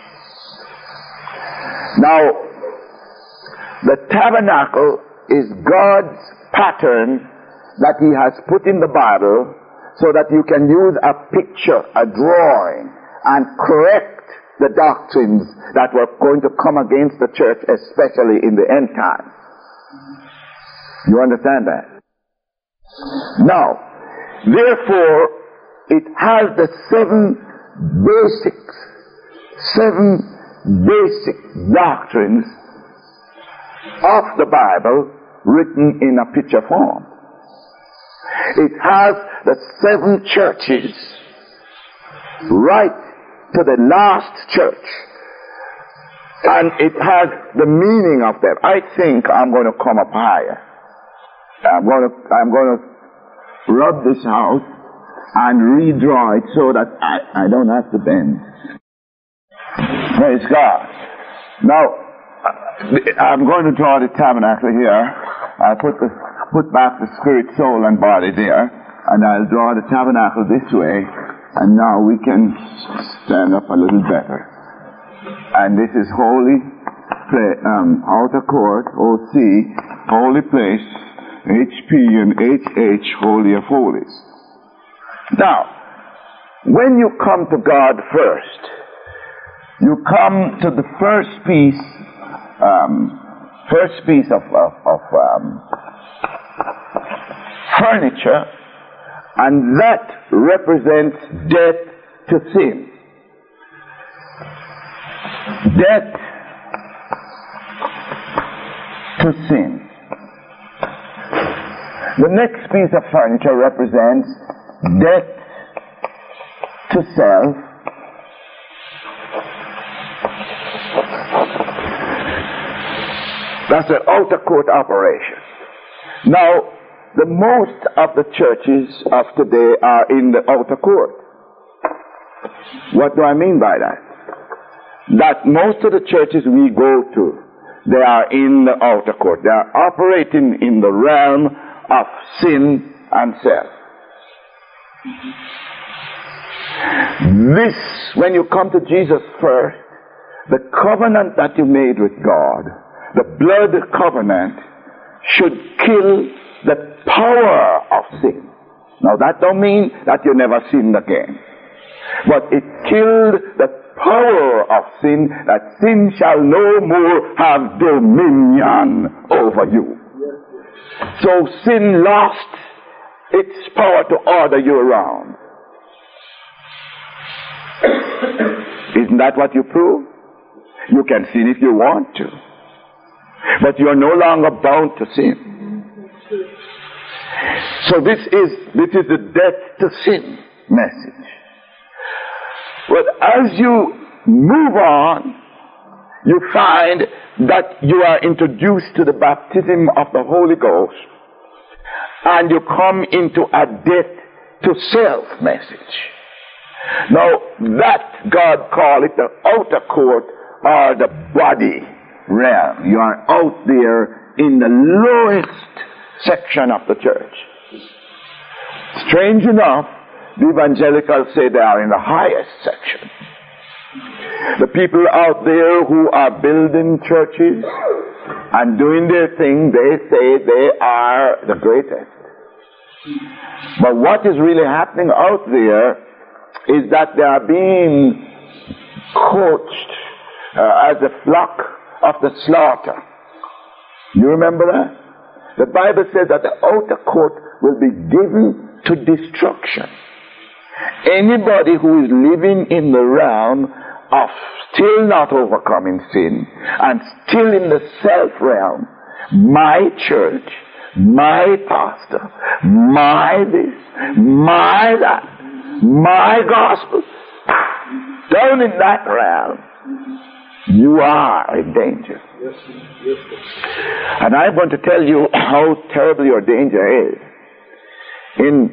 Now, the tabernacle is God's pattern that He has put in the Bible so that you can use a picture, a drawing, and correct the doctrines that were going to come against the church, especially in the end time. You understand that? Now, therefore, it has the seven basics, seven basic doctrines of the Bible written in a picture form. It has the seven churches right to the last church. And it has the meaning of them. I think I'm going to come up higher. I'm going to, I'm going to rub this out and redraw it so that I, I don't have to bend. Praise God. Now, I'm going to draw the tabernacle here. I'll put, the, put back the spirit, soul, and body there. And I'll draw the tabernacle this way. And now we can stand up a little better. And this is holy, um, outer court, O C, holy place, H P and H H, holy of holies. Now, when you come to God first, you come to the first piece, um, first piece of, of, of um, furniture, and that represents death to sin. Death to sin. The next piece of furniture represents death to self. That's an outer court operation. Now, the most of the churches of today are in the outer court. What do I mean by that? That most of the churches we go to, they are in the outer court. They are operating in the realm of sin and self. This, when you come to Jesus first, the covenant that you made with God, the blood covenant, should kill the power of sin. Now that don't mean that you never sinned again. But it killed the power of sin, that sin shall no more have dominion over you. So sin lost its power to order you around. Isn't that what you prove? You can sin if you want to. But you are no longer bound to sin. So this is, this is the death to sin message. But as you move on, you find that you are introduced to the baptism of the Holy Ghost, and you come into a death to self message. Now, that God called it the outer court or the body realm. You are out there in the lowest section of the church. Strange enough, the evangelicals say they are in the highest section. The people out there who are building churches and doing their thing, they say they are the greatest. But what is really happening out there is that they are being coached uh, as a flock of the slaughter. You remember that? The Bible says that the outer court will be given to destruction. Anybody who is living in the realm of still not overcoming sin and still in the self realm, my church, my pastor, my this, my that, my gospel, down in that realm, you are in danger. And I'm going to tell you how terrible your danger is. In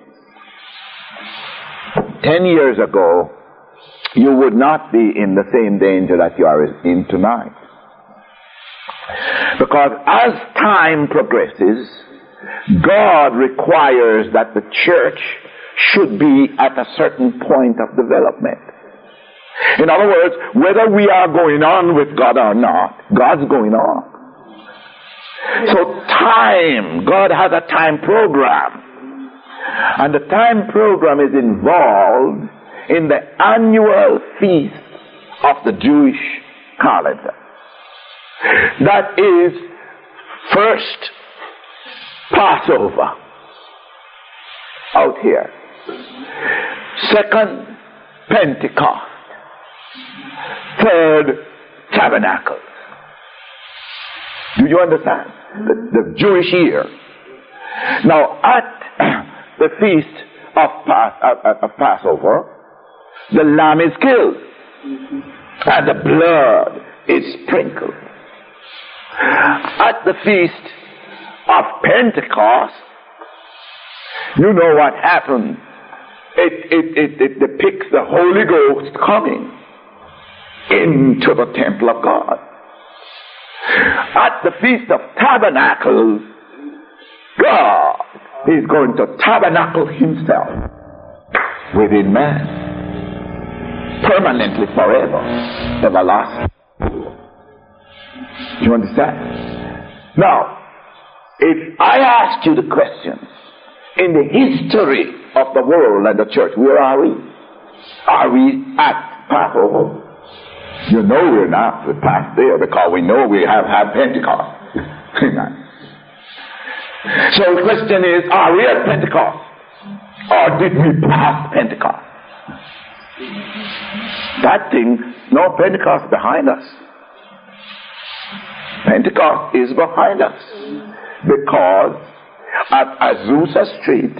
ten years ago, you would not be in the same danger that you are in tonight. Because as time progresses, God requires that the church should be at a certain point of development. In other words, whether we are going on with God or not, God's going on. So time, God has a time program. And the time program is involved in the annual feast of the Jewish calendar. That is first Passover out here. Second, Pentecost. Third, Tabernacles. Do you understand? The, the Jewish year. Now, at the feast of, Pas- of, of Passover, the lamb is killed and the blood is sprinkled. At the feast of Pentecost, you know what happened. It, it, it, it depicts the Holy Ghost coming into the temple of God. At the Feast of Tabernacles, God is going to tabernacle himself within man, permanently, forever, everlasting. Do you understand? Now, if I ask you the question, in the history of the world and the church, where are we? Are we at Passover? You know we're not. We're past there because we know we have had Pentecost. So the question is, are we at Pentecost? Or did we pass Pentecost? That thing, no, Pentecost behind us. Pentecost is behind us. Because at Azusa Street,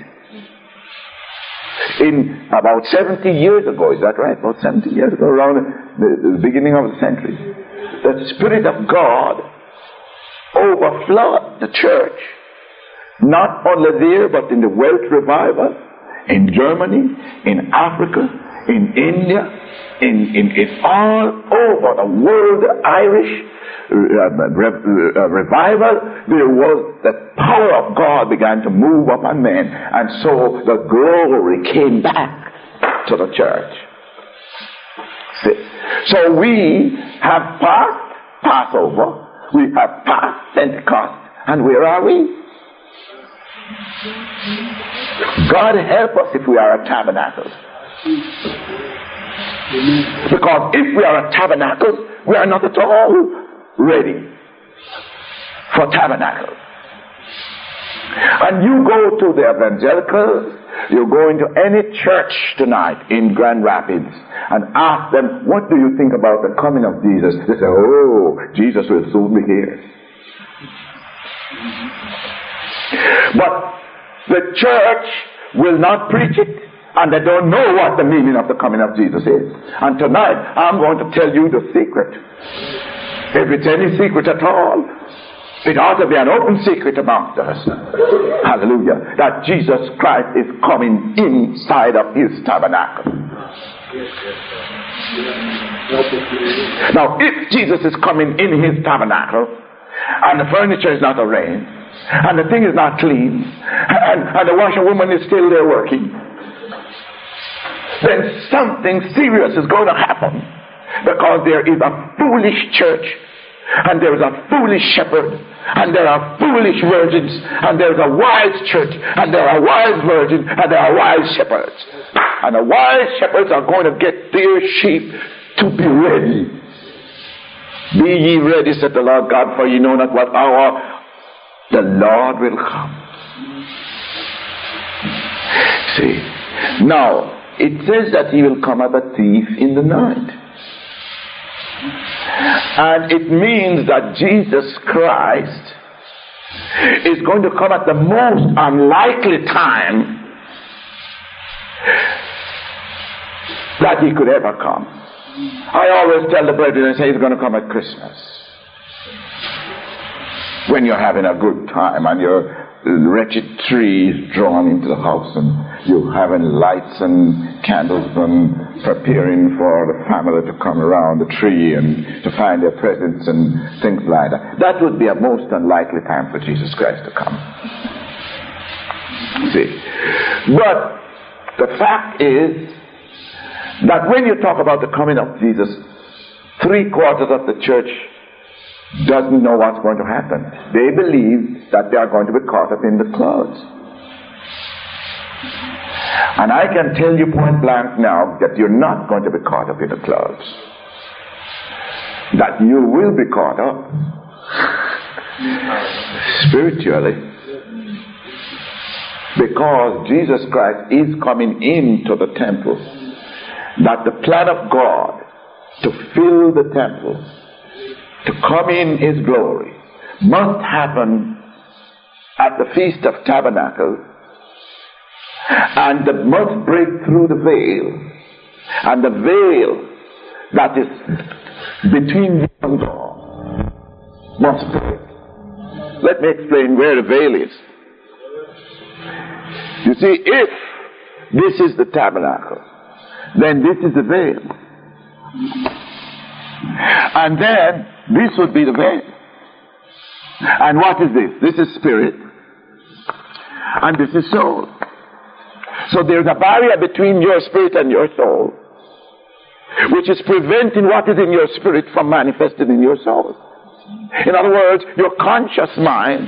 in about seventy years ago, is that right? About seventy years ago, around the, the beginning of the century, the Spirit of God overflowed the church. Not only there, but in the Welsh revival, in Germany, in Africa, in India, in, in, in all over the world, the Irish uh, re, uh, revival, there was the power of God began to move upon men, and so the glory came back to the church. See? So we have passed Passover, we have passed Pentecost, and where are we? God help us if we are at Tabernacles. Because if we are at Tabernacles, we are not at all ready for Tabernacles. And you go to the evangelicals, you go into any church tonight in Grand Rapids and ask them, what do you think about the coming of Jesus? They say, oh, Jesus will soon be here. But the church will not preach it, and they don't know what the meaning of the coming of Jesus is. And tonight, I'm going to tell you the secret. If it's any secret at all, it ought to be an open secret amongst us. Hallelujah. That Jesus Christ is coming inside of his tabernacle. Now, if Jesus is coming in his tabernacle, and the furniture is not arranged, and the thing is not clean, and, and the washerwoman is still there working, then something serious is going to happen. Because there is a foolish church, and there is a foolish shepherd, and there are foolish virgins, and there is a wise church, and there are wise virgins, and there are wise shepherds. And the wise shepherds are going to get their sheep to be ready. Be ye ready, said the Lord God, for ye know not what hour the Lord will come. See, now, it says that he will come as a thief in the night. And it means that Jesus Christ is going to come at the most unlikely time that he could ever come. I always tell the brethren, I say he's going to come at Christmas. When you're having a good time and your wretched tree is drawn into the house and you're having lights and candles and preparing for the family to come around the tree and to find their presents and things like that. That would be a most unlikely time for Jesus Christ to come. See? But the fact is that when you talk about the coming of Jesus, three quarters of the church doesn't know what's going to happen. They believe that they are going to be caught up in the clouds. And I can tell you point blank now that you're not going to be caught up in the clouds. That you will be caught up spiritually. Because Jesus Christ is coming into the temple. That the plan of God to fill the temple, to come in his glory, must happen at the Feast of Tabernacles, and that must break through the veil, and the veil that is between you and God must break. Let me explain where the veil is. You see, if this is the tabernacle, then this is the veil. And then this would be the veil. And what is this? This is spirit. And this is soul. So there's a barrier between your spirit and your soul, which is preventing what is in your spirit from manifesting in your soul. In other words, your conscious mind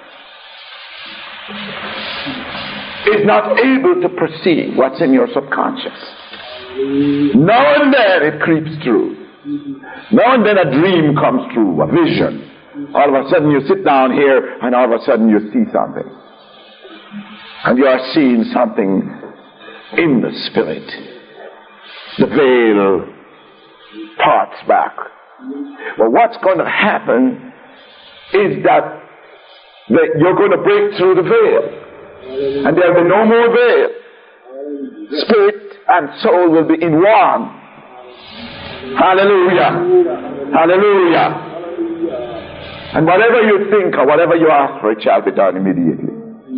is not able to perceive what's in your subconscious. Now and then it creeps through. Now and then a dream comes true, a vision. All of a sudden you sit down here and all of a sudden you see something. And you are seeing something in the spirit. The veil parts back. Well, what's going to happen is that that you're going to break through the veil. And there will be no more veil. Spirit and soul will be in one. Hallelujah. Hallelujah. And whatever you think or whatever you ask for, it shall be done immediately.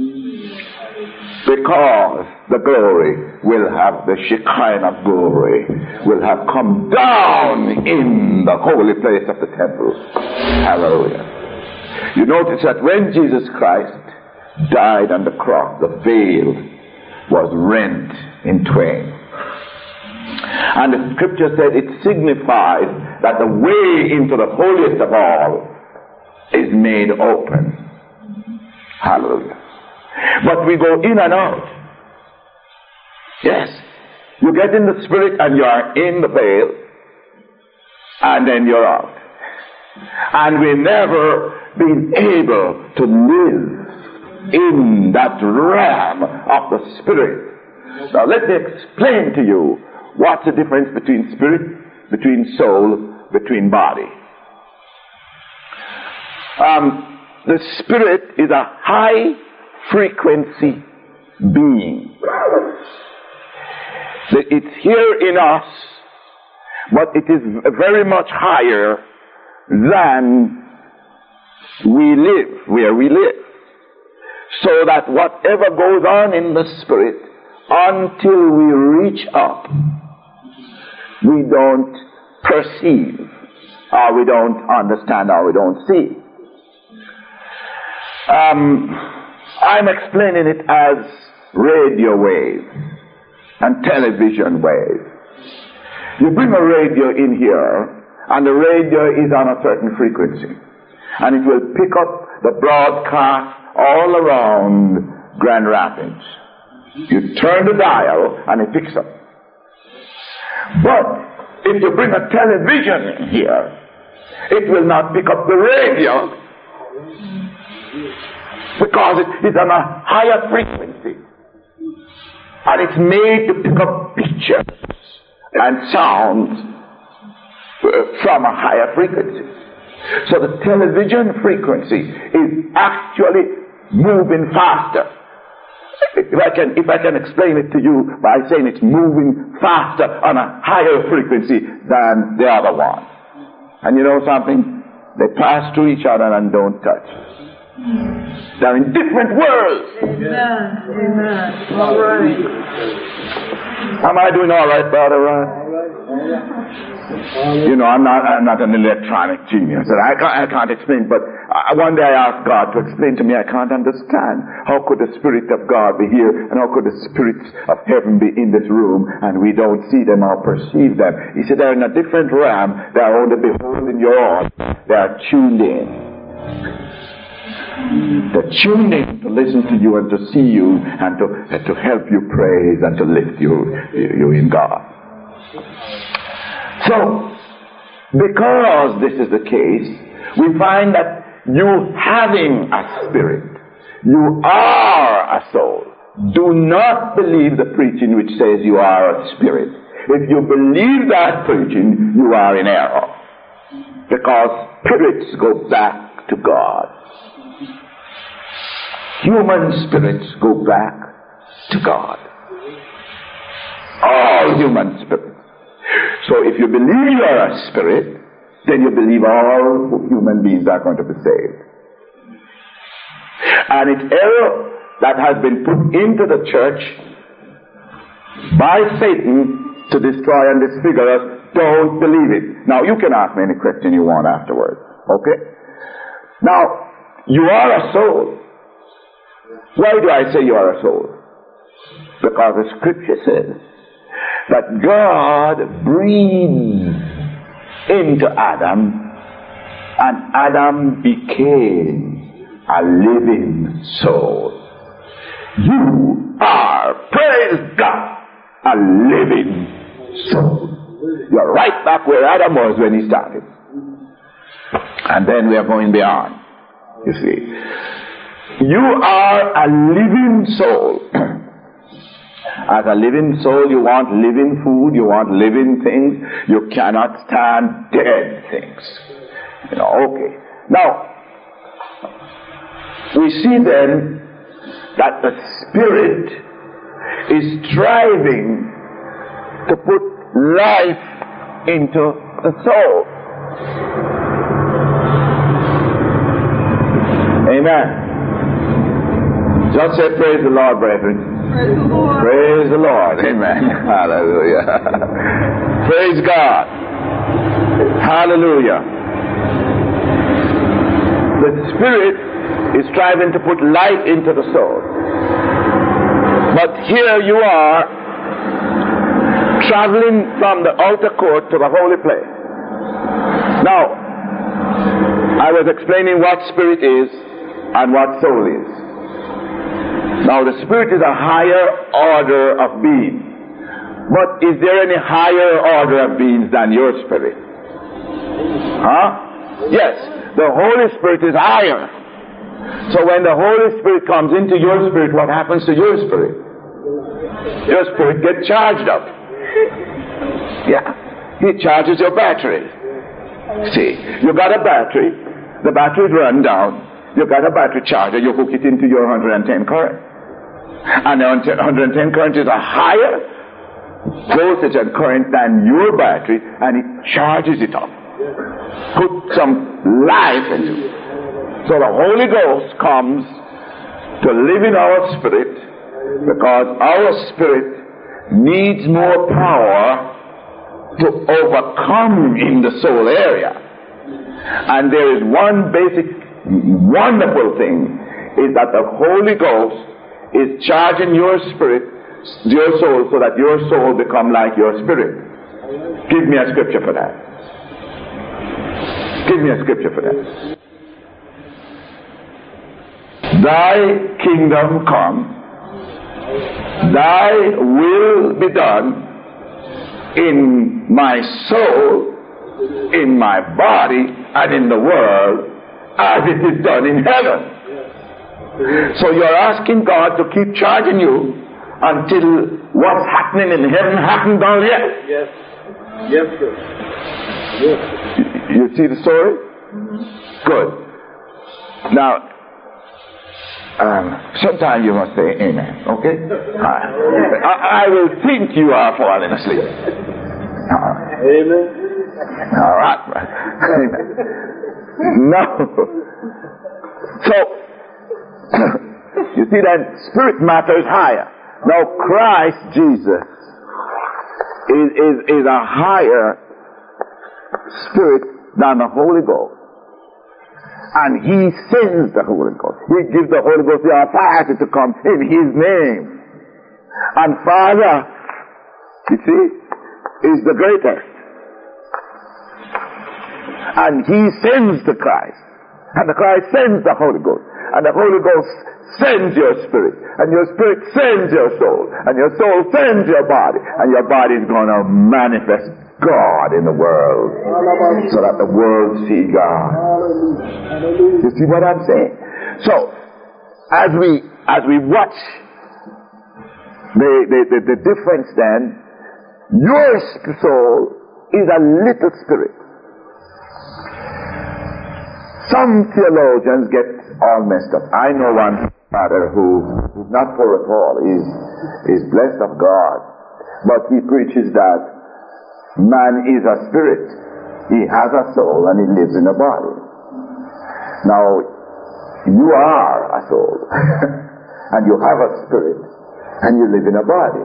Because the glory will have, the Shekinah glory will have come down in the holy place of the temple. Hallelujah. You notice that when Jesus Christ died on the cross, the veil was rent in twain. And the scripture said it signifies that the way into the holiest of all is made open. Hallelujah. But we go in and out. Yes. You get in the spirit and you are in the veil, and then you're out. And we never been able to live in that realm of the spirit. Now let me explain to you what's the difference between spirit, between soul, between body. Um, the spirit is a high frequency being. It's here in us, but it is very much higher than we live, where we live. So that whatever goes on in the spirit, until we reach up, we don't perceive, or we don't understand, or we don't see. Um, I'm explaining it as radio waves and television waves. You bring a radio in here, and the radio is on a certain frequency, and it will pick up the broadcast all around Grand Rapids. You turn the dial and it picks up. But if you bring a television in here, it will not pick up the radio because it is on a higher frequency. And it's made to pick up pictures and sounds from a higher frequency. So the television frequency is actually moving faster. If I can, if I can explain it to you by saying it's moving faster on a higher frequency than the other one. And you know something? They pass through each other and don't touch. They're in different worlds. Amen. Amen. All right. Am I doing all right, Brother Ron? You know, I'm not, I'm not an electronic genius. I can't, I can't explain, but I, one day I asked God to explain to me. I can't understand. How could the Spirit of God be here, and how could the spirits of heaven be in this room, and we don't see them or perceive them? He said they're in a different realm. They are only beholding your own. They are tuned in. They're tuned in to listen to you and to see you and to, and to help you praise and to lift you, you in God. So, because this is the case, we find that you having a spirit, you are a soul. Do not believe the preaching which says you are a spirit. If you believe that preaching, you are in error. Because spirits go back to God. Human spirits go back to God. All human spirits. So if you believe you are a spirit, then you believe all human beings are going to be saved. And it's error that has been put into the church by Satan to destroy and disfigure us. Don't believe it. Now you can ask me any question you want afterwards. Okay? Now, you are a soul. Why do I say you are a soul? Because the scripture says that God breathed into Adam, and Adam became a living soul. You are, praise God, a living soul. You're right back where Adam was when he started. And then we are going beyond, you see. You are a living soul. As a living soul, you want living food, you want living things. You cannot stand dead things. You know, okay. Now, we see then that the Spirit is striving to put life into the soul. Amen. Just say, praise the Lord, brethren. Praise the Lord. Praise the Lord. Amen. Hallelujah. Praise God. Hallelujah. The Spirit is striving to put life into the soul. But here you are traveling from the outer court to the holy place. Now, I was explaining what spirit is and what soul is. Now, the spirit is a higher order of being. But is there any higher order of beings than your spirit? Huh? Yes. The Holy Spirit is higher. So when the Holy Spirit comes into your spirit, what happens to your spirit? Your spirit gets charged up. Yeah. He charges your battery. See, you got a battery. The battery's run down. You got a battery charger. You hook it into your one hundred ten current. And the one hundred ten current is a higher voltage and current than your battery, and it charges it up. Put some life into it. So the Holy Ghost comes to live in our spirit because our spirit needs more power to overcome in the soul area. And there is one basic wonderful thing, is that the Holy Ghost is charging your spirit, your soul, so that your soul become like your spirit. Give me a scripture for that. Give me a scripture for that. Thy kingdom come. Thy will be done in my soul, in my body, and in the world as it is done in heaven. So you're asking God to keep charging you until what's happening in heaven hasn't done yet. Yes. Yes, sir. Yes. You, you see the story? Good. Now, um, sometimes you must say amen, okay? I, I, I will think you are falling asleep. All right. Amen. All right. Amen. No. So, you see that spirit matters higher. Now Christ Jesus is, is, is a higher spirit than the Holy Ghost. And He sends the Holy Ghost. He gives the Holy Ghost the authority to come in His name. And Father, you see, is the greatest. And He sends the Christ. And the Christ sends the Holy Ghost. And the Holy Ghost sends your spirit. And your spirit sends your soul. And your soul sends your body. And your body is going to manifest God in the world. So that the world see God. You see what I'm saying? So, as we as we watch the, the, the, the difference then, your soul is a little spirit. Some theologians get all messed up. I know one father who is not poor at all. He's, he's blessed of God. But he preaches that man is a spirit. He has a soul and he lives in a body. Now, you are a soul. And you have a spirit. And you live in a body.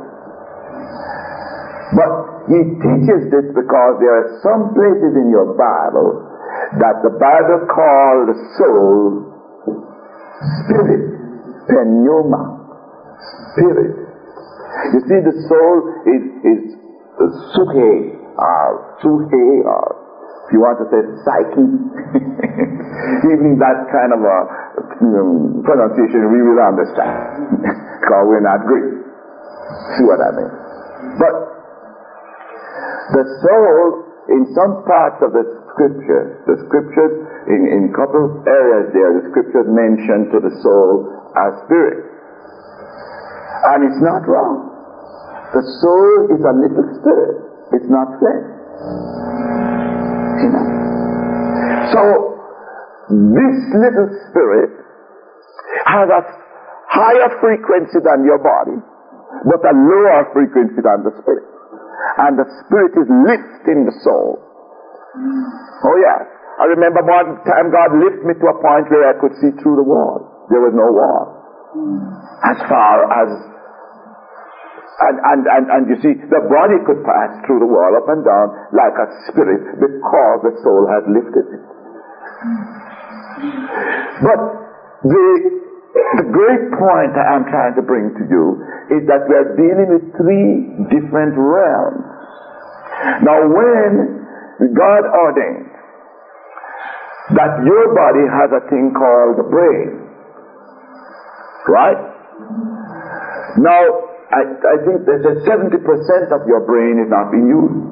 But he teaches this because there are some places in your Bible that the Bible called the soul spirit, pneuma, spirit. You see, the soul is, is suhe, or suhe, or if you want to say psyche, even that kind of a um, pronunciation we will understand, because we're not Greek. See what I mean? But the soul, in some parts of the scripture, the scriptures, in, in a couple of areas there, the scriptures mention to the soul as spirit. And it's not wrong. The soul is a little spirit. It's not flesh. You know? So, this little spirit has a higher frequency than your body, but a lower frequency than the spirit. And the spirit is lifting the soul. Oh yes. I remember one time God lifted me to a point where I could see through the wall. There was no wall. As far as and, and, and, and you see, the body could pass through the wall up and down like a spirit because the soul had lifted it. But the The great point I am trying to bring to you is that we are dealing with three different realms. Now when God ordained that your body has a thing called the brain, right? Now, I, I think there's a seventy percent of your brain is not being used.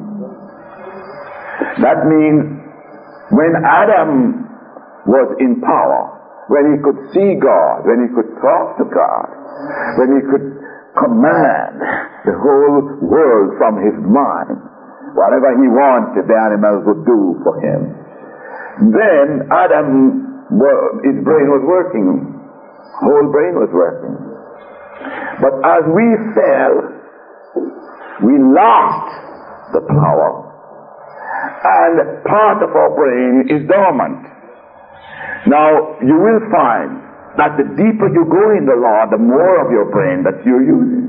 That means when Adam was in power, when he could see God, when he could talk to God, when he could command the whole world from his mind, whatever he wanted, the animals would do for him. Then Adam, his brain was working, whole brain was working. But as we fell, we lost the power, and part of our brain is dormant. Now, you will find that the deeper you go in the Lord, the more of your brain that you're using.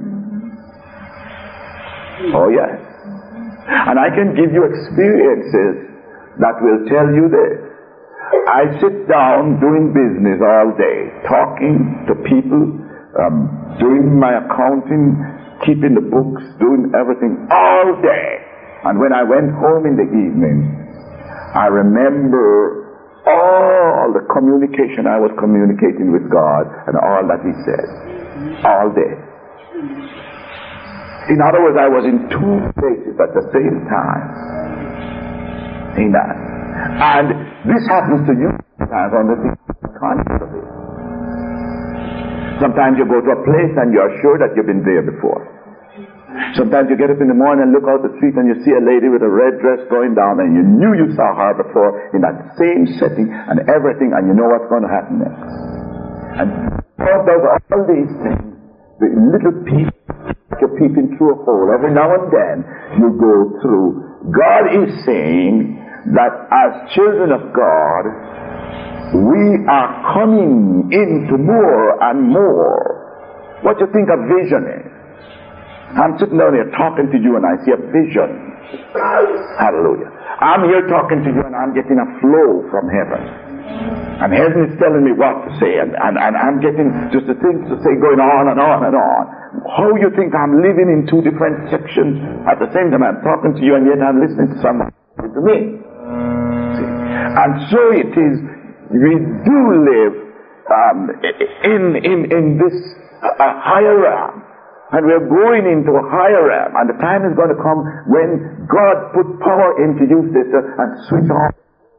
Oh, yes. And I can give you experiences that will tell you this. I sit down doing business all day, talking to people, um, doing my accounting, keeping the books, doing everything all day. And when I went home in the evening, I remember all the communication I was communicating with God and all that He said all day. In other words, I was in two places at the same time. Amen. And this happens to you sometimes on the conscious of it. Sometimes you go to a place and you're sure that you've been there before. Sometimes you get up in the morning and look out the street and you see a lady with a red dress going down and you knew you saw her before in that same setting and everything, and you know what's going to happen next. And God does all these things, the little peep, you're peeping through a hole. Every now and then you go through. God is saying that as children of God, we are coming into more and more. What do you think a vision is? I'm sitting down here talking to you and I see a vision. Hallelujah. I'm here talking to you and I'm getting a flow from heaven. And heaven is telling me what to say, and, and, and I'm getting just the things to say going on and on and on. How you think I'm living in two different sections at the same time? I'm talking to you and yet I'm listening to someone to me. See? And so it is, we do live um, in, in, in this uh, higher realm. And we're going into a higher realm. And the time is going to come when God put power into you, sister, and switch on.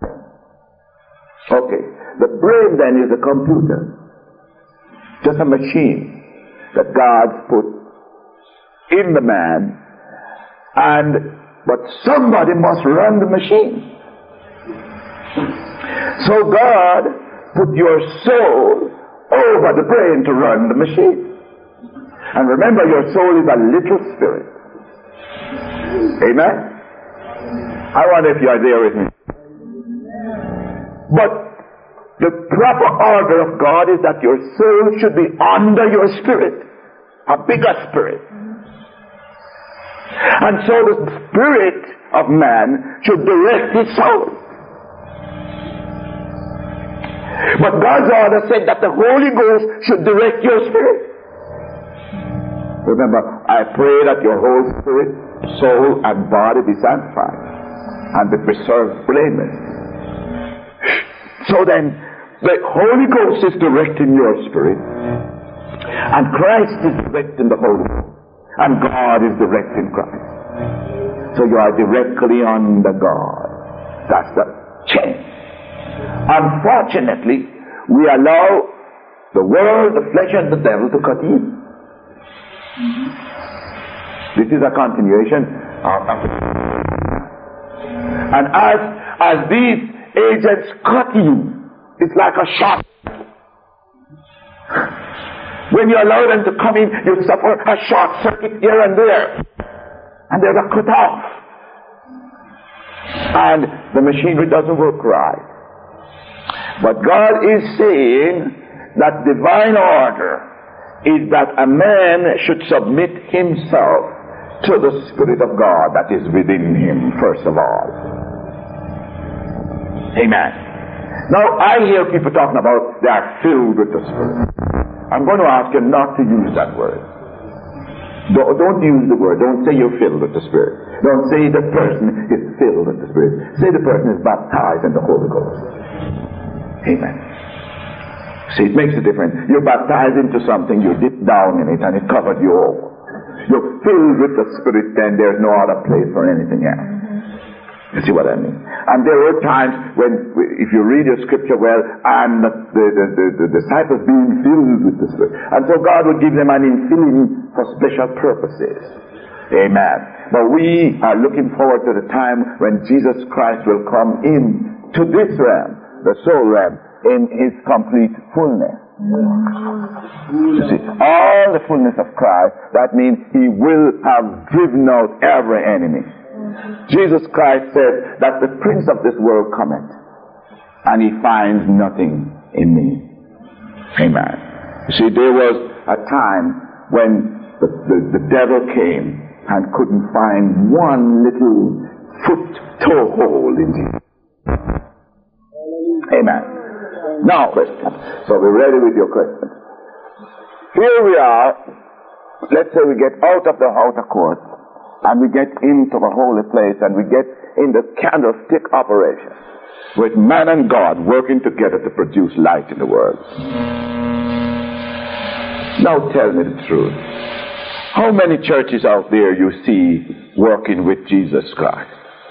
Okay. The brain then is a computer. Just a machine that God's put in the man. And, but somebody must run the machine. So God put your soul over the brain to run the machine. And remember, your soul is a little spirit. Amen? I wonder if you are there with me. But the proper order of God is that your soul should be under your spirit, a bigger spirit. And so the spirit of man should direct his soul. But God's order said that the Holy Ghost should direct your spirit. Remember, I pray that your whole spirit, soul, and body be sanctified and be preserved blameless. So then, the Holy Ghost is directing your spirit, and Christ is directing the Holy Ghost, and God is directing Christ. So you are directly under God. That's the change. Unfortunately, we allow the world, the flesh, and the devil to cut in. This is a continuation of, and as as these agents cut you, it's like a shot. When you allow them to come in, you suffer a short circuit here and there, and there's a cut off, and the machinery doesn't work right. But God is saying that divine order is that a man should submit himself to the Spirit of God that is within him, first of all. Amen. Now, I hear people talking about they are filled with the Spirit. I'm going to ask you not to use that word. Don't, don't use the word. Don't say you're filled with the Spirit. Don't say the person is filled with the Spirit. Say the person is baptized in the Holy Ghost. Amen. See, it makes a difference. You're baptized into something, you dip down in it, and it covered you over. You're filled with the Spirit, then there's no other place for anything else. You see what I mean? And there were times when, if you read your scripture well, and the, the, the, the disciples being filled with the Spirit. And so God would give them an infilling for special purposes. Amen. But we are looking forward to the time when Jesus Christ will come in to this realm, the soul realm, in his complete fullness. You see, all the fullness of Christ, that means he will have driven out every enemy. Jesus Christ said that the prince of this world cometh, and he finds nothing in me. Amen. You see, there was a time when the, the, the devil came and couldn't find one little foot toe hole in Jesus. Amen. Now, question. So we're ready with your question. Here we are. Let's say we get out of the outer court and we get into the holy place and we get in the candlestick operation with man and God working together to produce light in the world. Now tell me the truth. How many churches out there you see working with Jesus Christ?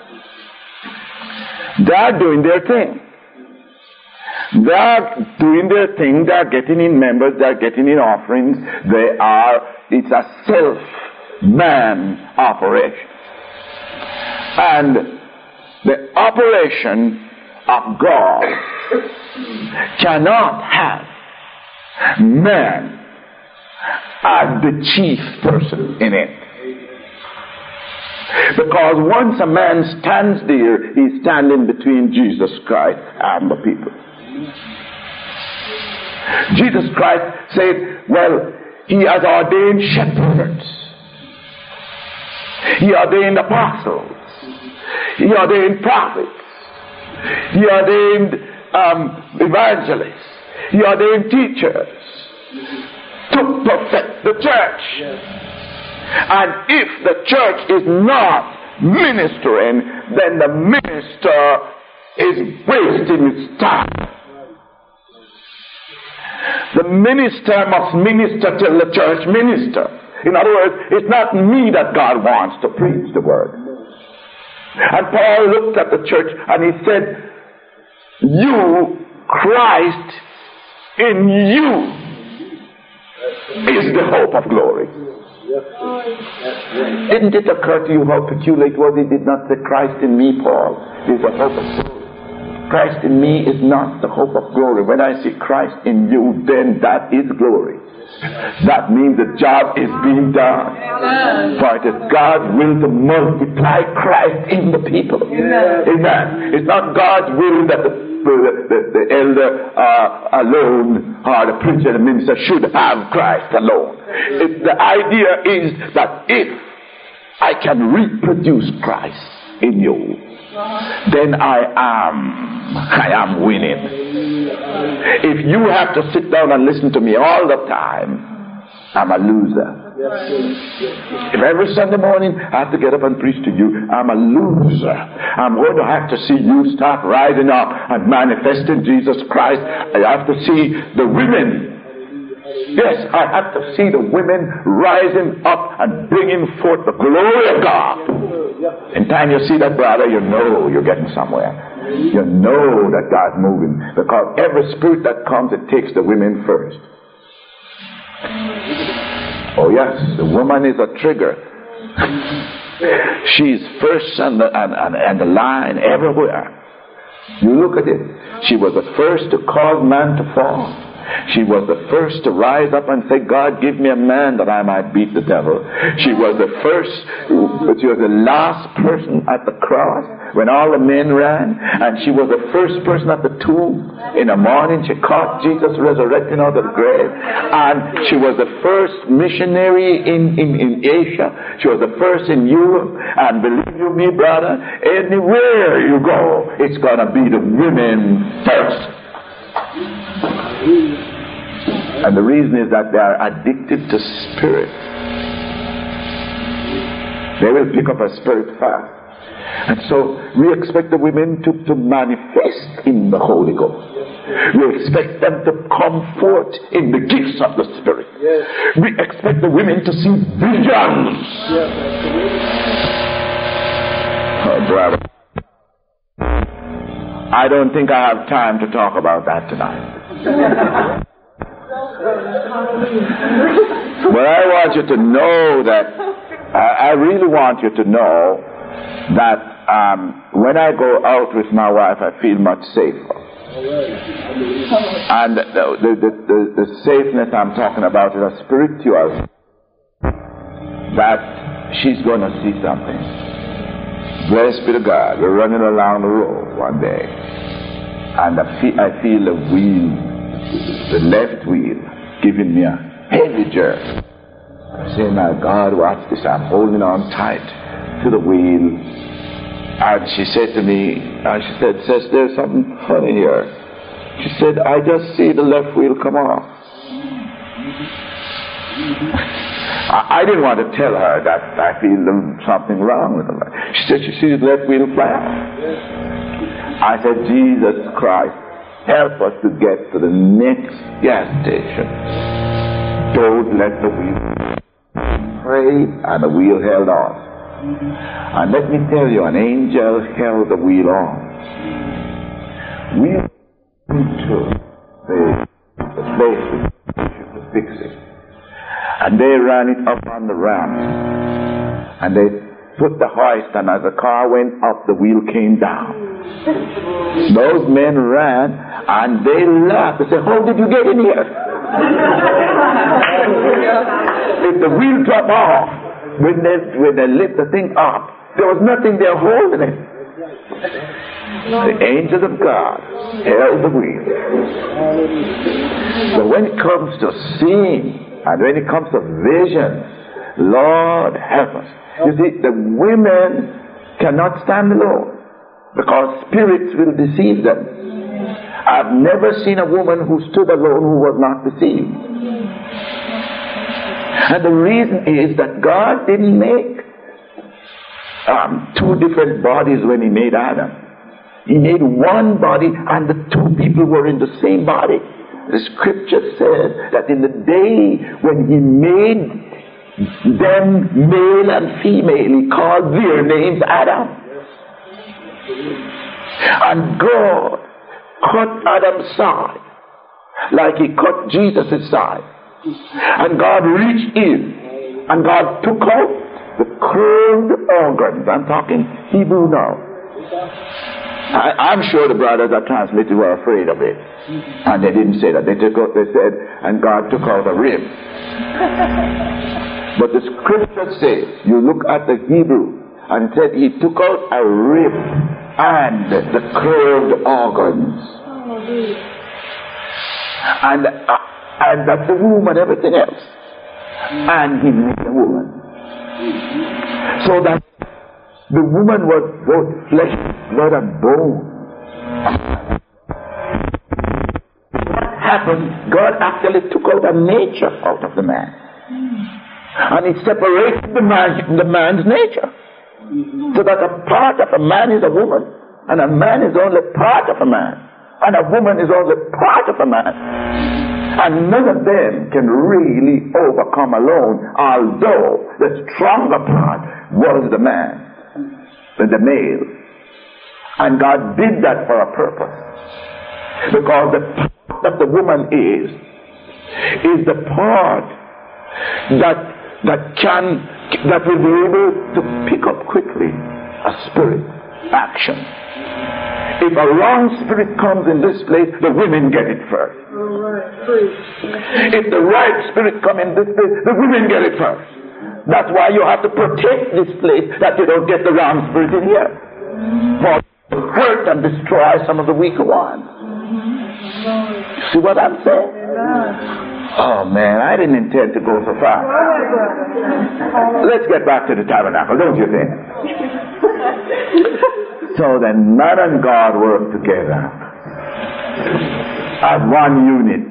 They are doing their thing. They are doing their thing. They are getting in members. They are getting in offerings. They are, it's a self-man operation. And the operation of God cannot have man as the chief person in it. Because once a man stands there, he's standing between Jesus Christ and the people. Jesus Christ said, well, he has ordained shepherds. He ordained apostles. He ordained prophets. He ordained um, evangelists. He ordained teachers to perfect the church. And if the church is not ministering, then the minister is wasting his time. The minister must minister till the church minister. In other words, it's not me that God wants to preach the word. And Paul looked at the church and he said, you, Christ, in you is the hope of glory. Didn't it occur to you how peculiar it was? He did not say, Christ in me, Paul, is the hope of glory. Christ in me is not the hope of glory. When I see Christ in you, then that is glory. That means the job is being done. For it is God's will to multiply Christ in the people. Amen. It's not God's will that the, the, the, the elder uh, alone or the preacher and the minister should have Christ alone. It, the idea is that if I can reproduce Christ in you, then I am, I am winning. If you have to sit down and listen to me all the time, I'm a loser. If every Sunday morning I have to get up and preach to you, I'm a loser. I'm going to have to see you start rising up and manifesting Jesus Christ. I have to see the women. Yes, I have to see the women rising up and bringing forth the glory of God. In time you see that, brother, you know you're getting somewhere. You know that God's moving. Because every spirit that comes, it takes the women first. Oh yes, the woman is a trigger. She's first on the, on, on, on the line everywhere. You look at it. She was the first to cause man to fall. She was the first to rise up and say, God, give me a man that I might beat the devil. She was the first, but she was the last person at the cross when all the men ran. And she was the first person at the tomb. In the morning, she caught Jesus resurrecting out of the grave. And she was the first missionary in, in, in Asia. She was the first in Europe. And believe you me, brother, anywhere you go, it's going to be the women first. And the reason is that they are addicted to spirit. They will pick up a spirit fast. And so we expect the women to, to manifest in the Holy Ghost. We expect them to come forth in the gifts of the Spirit. We expect the women to see visions. Oh, brother. I don't think I have time to talk about that tonight. But I want you to know that, I, I really want you to know that um, when I go out with my wife, I feel much safer. And the, the, the, the, the safeness I'm talking about is a spiritual, that she's going to see something. Blessed be the God. We're running along the road one day, and I feel, I feel the wheel, the left wheel, giving me a heavy jerk. I say, my God, watch this. I'm holding on tight to the wheel. And she said to me, uh, she said, Sis, there's something funny here. She said, I just see the left wheel come off. I, I didn't want to tell her that I feel something wrong with the left. She said, she sees the left wheel fly off. I said, Jesus Christ, help us to get to the next gas station. Don't let the wheel. Praise prayed, and the wheel held on. And let me tell you, an angel held the wheel on. We into the, the place to fix it. And they ran it up on the ramp. And they put the hoist, and as the car went up, the wheel came down. Those men ran, and they laughed. They said, how did you get in here? If the wheel dropped off, when they, when they lift the thing up, there was nothing there holding it. The angels of God held the wheel. But when it comes to seeing, and when it comes to vision, Lord help us. You see, the women cannot stand alone because spirits will deceive them. I've never seen a woman who stood alone who was not deceived. And the reason is that God didn't make um, two different bodies when He made Adam. He made one body, and the two people were in the same body. The scripture said that in the day when He made them male and female, He called their names Adam. And God cut Adam's side like He cut Jesus' side. And God reached in and God took out the curved organs. I'm talking Hebrew now. I, I'm sure the brothers that translated were afraid of it. And they didn't say that. They took out, they said, and God took out a rib. But the scripture says, you look at the Hebrew, and it said He took out a rib and the curved organs. And, uh, and that's the womb and everything else. And He made a woman. So that the woman was both flesh, blood, and bone. What happened? God actually took out a nature out of the man. And He separated the man, the man's nature. So that a part of a man is a woman, and a man is only part of a man, and a woman is only part of a man. And none of them can really overcome alone, although the stronger part was the man, the male. And God did that for a purpose. Because the part that the woman is, is the part that that can, that will be able to pick up quickly a spirit action. If a wrong spirit comes in this place, the women get it first. If the right spirit comes in this place, the women get it first. That's why you have to protect this place, that you don't get the wrong spirit in here. For to hurt and destroy some of the weaker ones. See what I'm saying? Oh man, I didn't intend to go so far. Let's get back to the tabernacle, don't you think? So then man and God work together as one unit.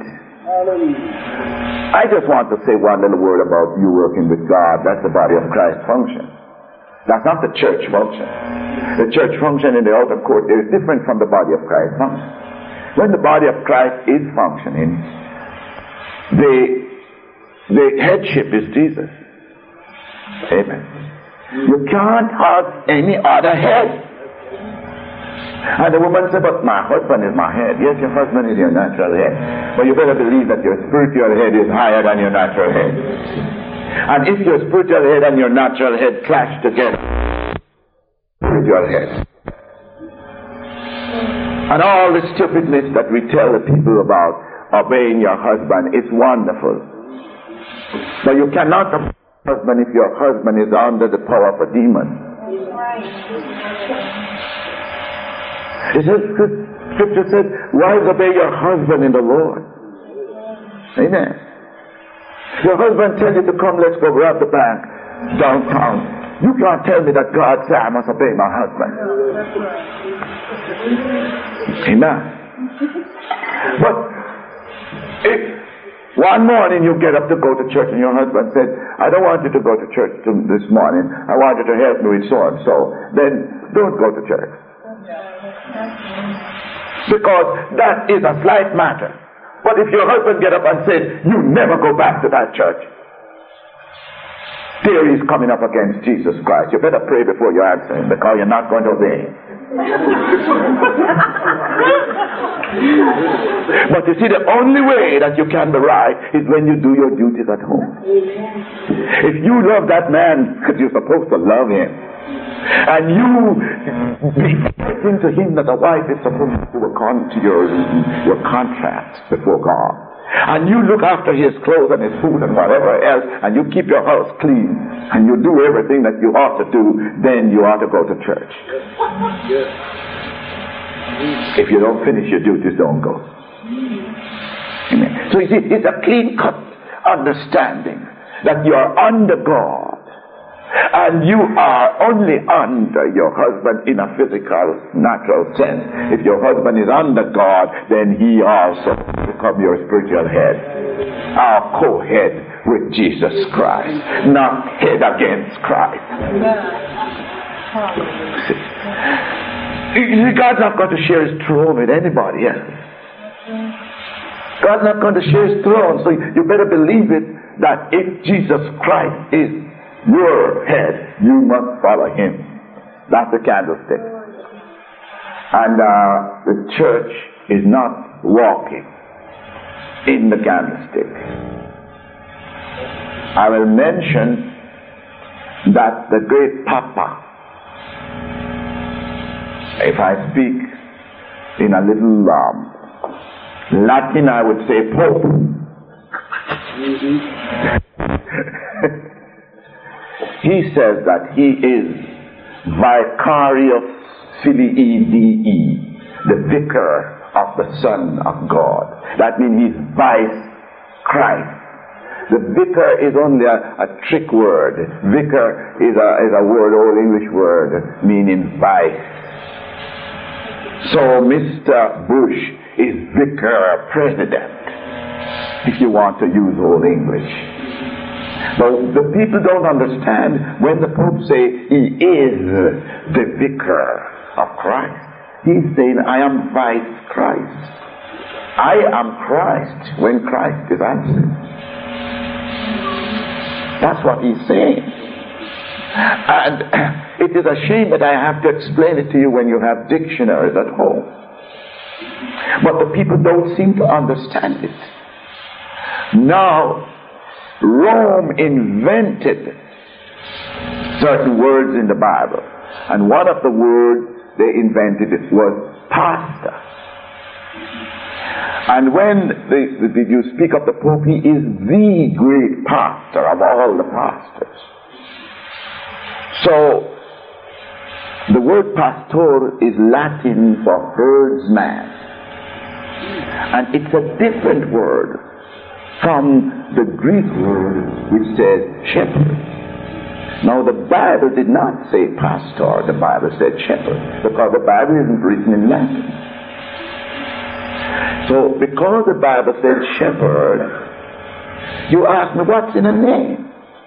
I just want to say one little word about you working with God. That's the body of Christ function. That's not the church function. The church function in the outer court is different from the body of Christ function. When the body of Christ is functioning, the, the headship is Jesus. Amen. You can't have any other head. And the woman said, but my husband is my head. Yes, your husband is your natural head. But you better believe that your spiritual head is higher than your natural head. And if your spiritual head and your natural head clash together, spiritual head. And all the stupidness that we tell the people about obeying your husband is wonderful. But you cannot obey your husband if your husband is under the power of a demon. It says, scripture says, wives, obey your husband in the Lord. Amen. Your husband tells you to come, let's go grab the bank downtown. You can't tell me that God said I must obey my husband. Amen. But if one morning you get up to go to church and your husband said, I don't want you to go to church this morning. I want you to help me with so and so. Then don't go to church. Because that is a slight matter. But if your husband get up and said, you never go back to that church, theories coming up against Jesus Christ, you better pray before you answer him, because you're not going to obey him. But you see, the only way that you can be right is when you do your duties at home. If you love that man, because you're supposed to love him, and you be to him that a wife is supposed to do according to your, your contract before God, and you look after his clothes and his food and whatever else, and you keep your house clean, and you do everything that you ought to do, then you ought to go to church. If you don't finish your duties, don't go. Amen. So you see, it's a clean-cut understanding that you are under God, and you are only under your husband in a physical, natural sense. If your husband is under God, then he also becomes your spiritual head, our co-head with Jesus Christ, not head against Christ. See, God's not going to share his throne with anybody else. God's not going to share his throne, so you better believe it, that if Jesus Christ is your head, you must follow him. That's the candlestick. And uh, the church is not walking in the candlestick. I will mention that the great Papa, if I speak in a little um, Latin, I would say Pope. He says that he is Vicarius Filii Dei, the vicar of the Son of God. That means he's vice Christ. The vicar is only a, a trick word. Vicar is a, is a word, old English word, meaning vice. So Mister Bush is vicar president, if you want to use old English. But the people don't understand when the Pope say he is the vicar of Christ. He's saying, I am vice Christ. I am Christ when Christ is absent. That's what he's saying. And it is a shame that I have to explain it to you when you have dictionaries at home. But the people don't seem to understand it. Now, Rome invented certain words in the Bible, and one of the words they invented was pastor. And when they, they, you speak of the Pope, he is the great pastor of all the pastors. So the word pastor is Latin for herdsman, and it's a different word from the Greek word which says shepherd. Now the Bible did not say pastor, the Bible said shepherd, because the Bible isn't written in Latin. So because the Bible said shepherd, you ask me, what's in a name?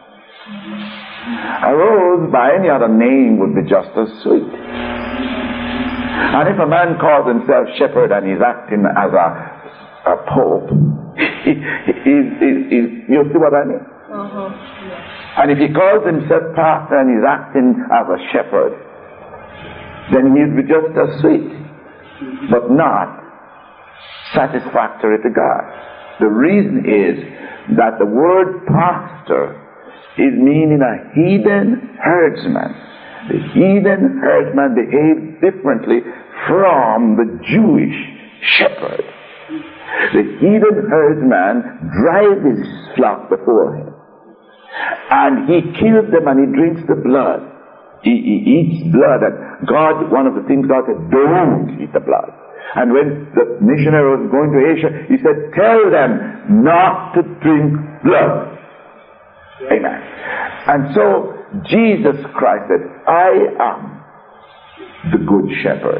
A rose by any other name would be just as sweet. And if a man calls himself shepherd and he's acting as a, a pope, he, he, he, he, you see what I mean? Uh-huh. Yeah. And if he calls himself pastor and he's acting as a shepherd, then he'd be just as sweet, but not satisfactory to God. The reason is that the word pastor is meaning a heathen herdsman. The heathen herdsman behaves differently from the Jewish shepherd. The heathen herdsman drives his flock before him, and he kills them and he drinks the blood. He, he eats blood, and God, one of the things God said, don't eat the blood. And when the missionary was going to Asia, he said, tell them not to drink blood. Amen. And so Jesus Christ said, I am the good shepherd.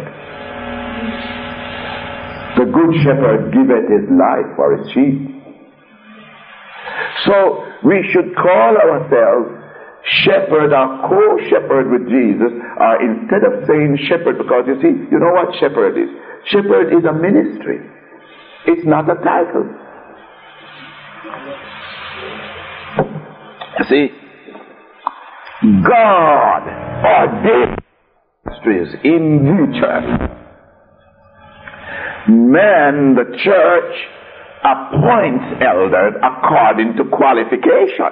The good shepherd giveth his life for his sheep. So we should call ourselves shepherd or co-shepherd with Jesus, or instead of saying shepherd, because you see, you know what shepherd is? Shepherd is a ministry. It's not a title. You see, God ordained ministries in the church. Men, the church, appoints elders according to qualification.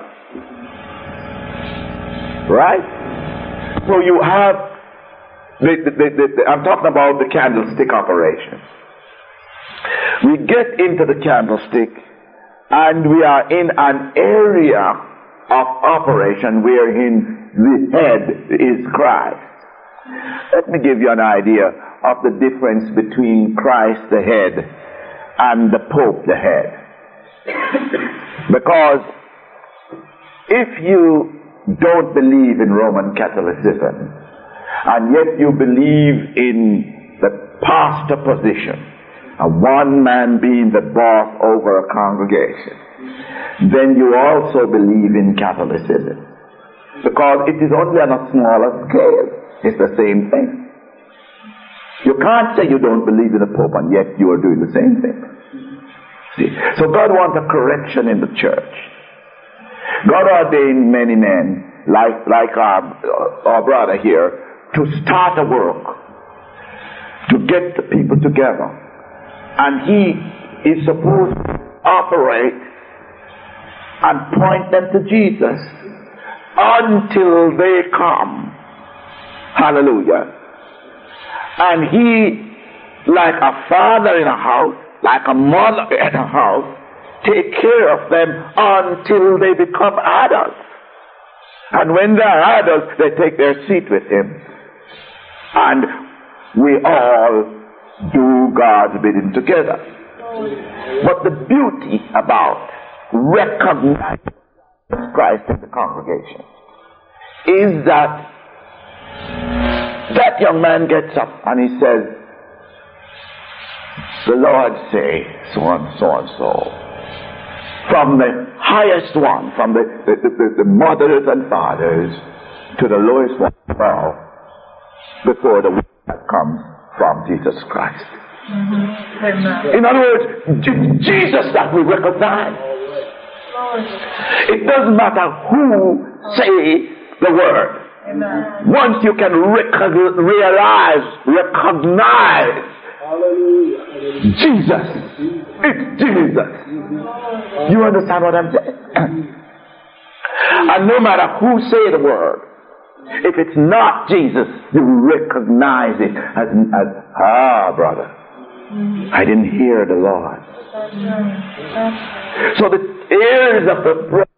Right? So you have, the, the, the, the, I'm talking about the candlestick operation. We get into the candlestick and we are in an area of operation wherein the head is Christ. Let me give you an idea of the difference between Christ the head and the Pope the head. Because if you don't believe in Roman Catholicism and yet you believe in the pastor position, a one man being the boss over a congregation, then you also believe in Catholicism. Because it is only on a smaller scale. It's the same thing. You can't say you don't believe in the Pope and yet you are doing the same thing. See? So God wants a correction in the church. God ordained many men, like, like our, our brother here, to start a work, to get the people together. And he is supposed to operate and point them to Jesus until they come. Hallelujah. And he, like a father in a house, like a mother in a house, take care of them until they become adults. And when they're adults, they take their seat with him. And we all do God's bidding together. But the beauty about recognizing Christ in the congregation is that that young man gets up and he says, the Lord say so and so and so. From the highest one, from the, the, the, the mothers and fathers to the lowest one, well, before the word that comes from Jesus Christ. Mm-hmm. In other words, J- Jesus that we recognize. It doesn't matter who say the word. Amen. Once you can rec- realize, recognize Hallelujah. Jesus, it's Jesus. You understand what I'm saying? And no matter who say the word, if it's not Jesus, you recognize it as, as ah, brother, I didn't hear the Lord. So the ears of the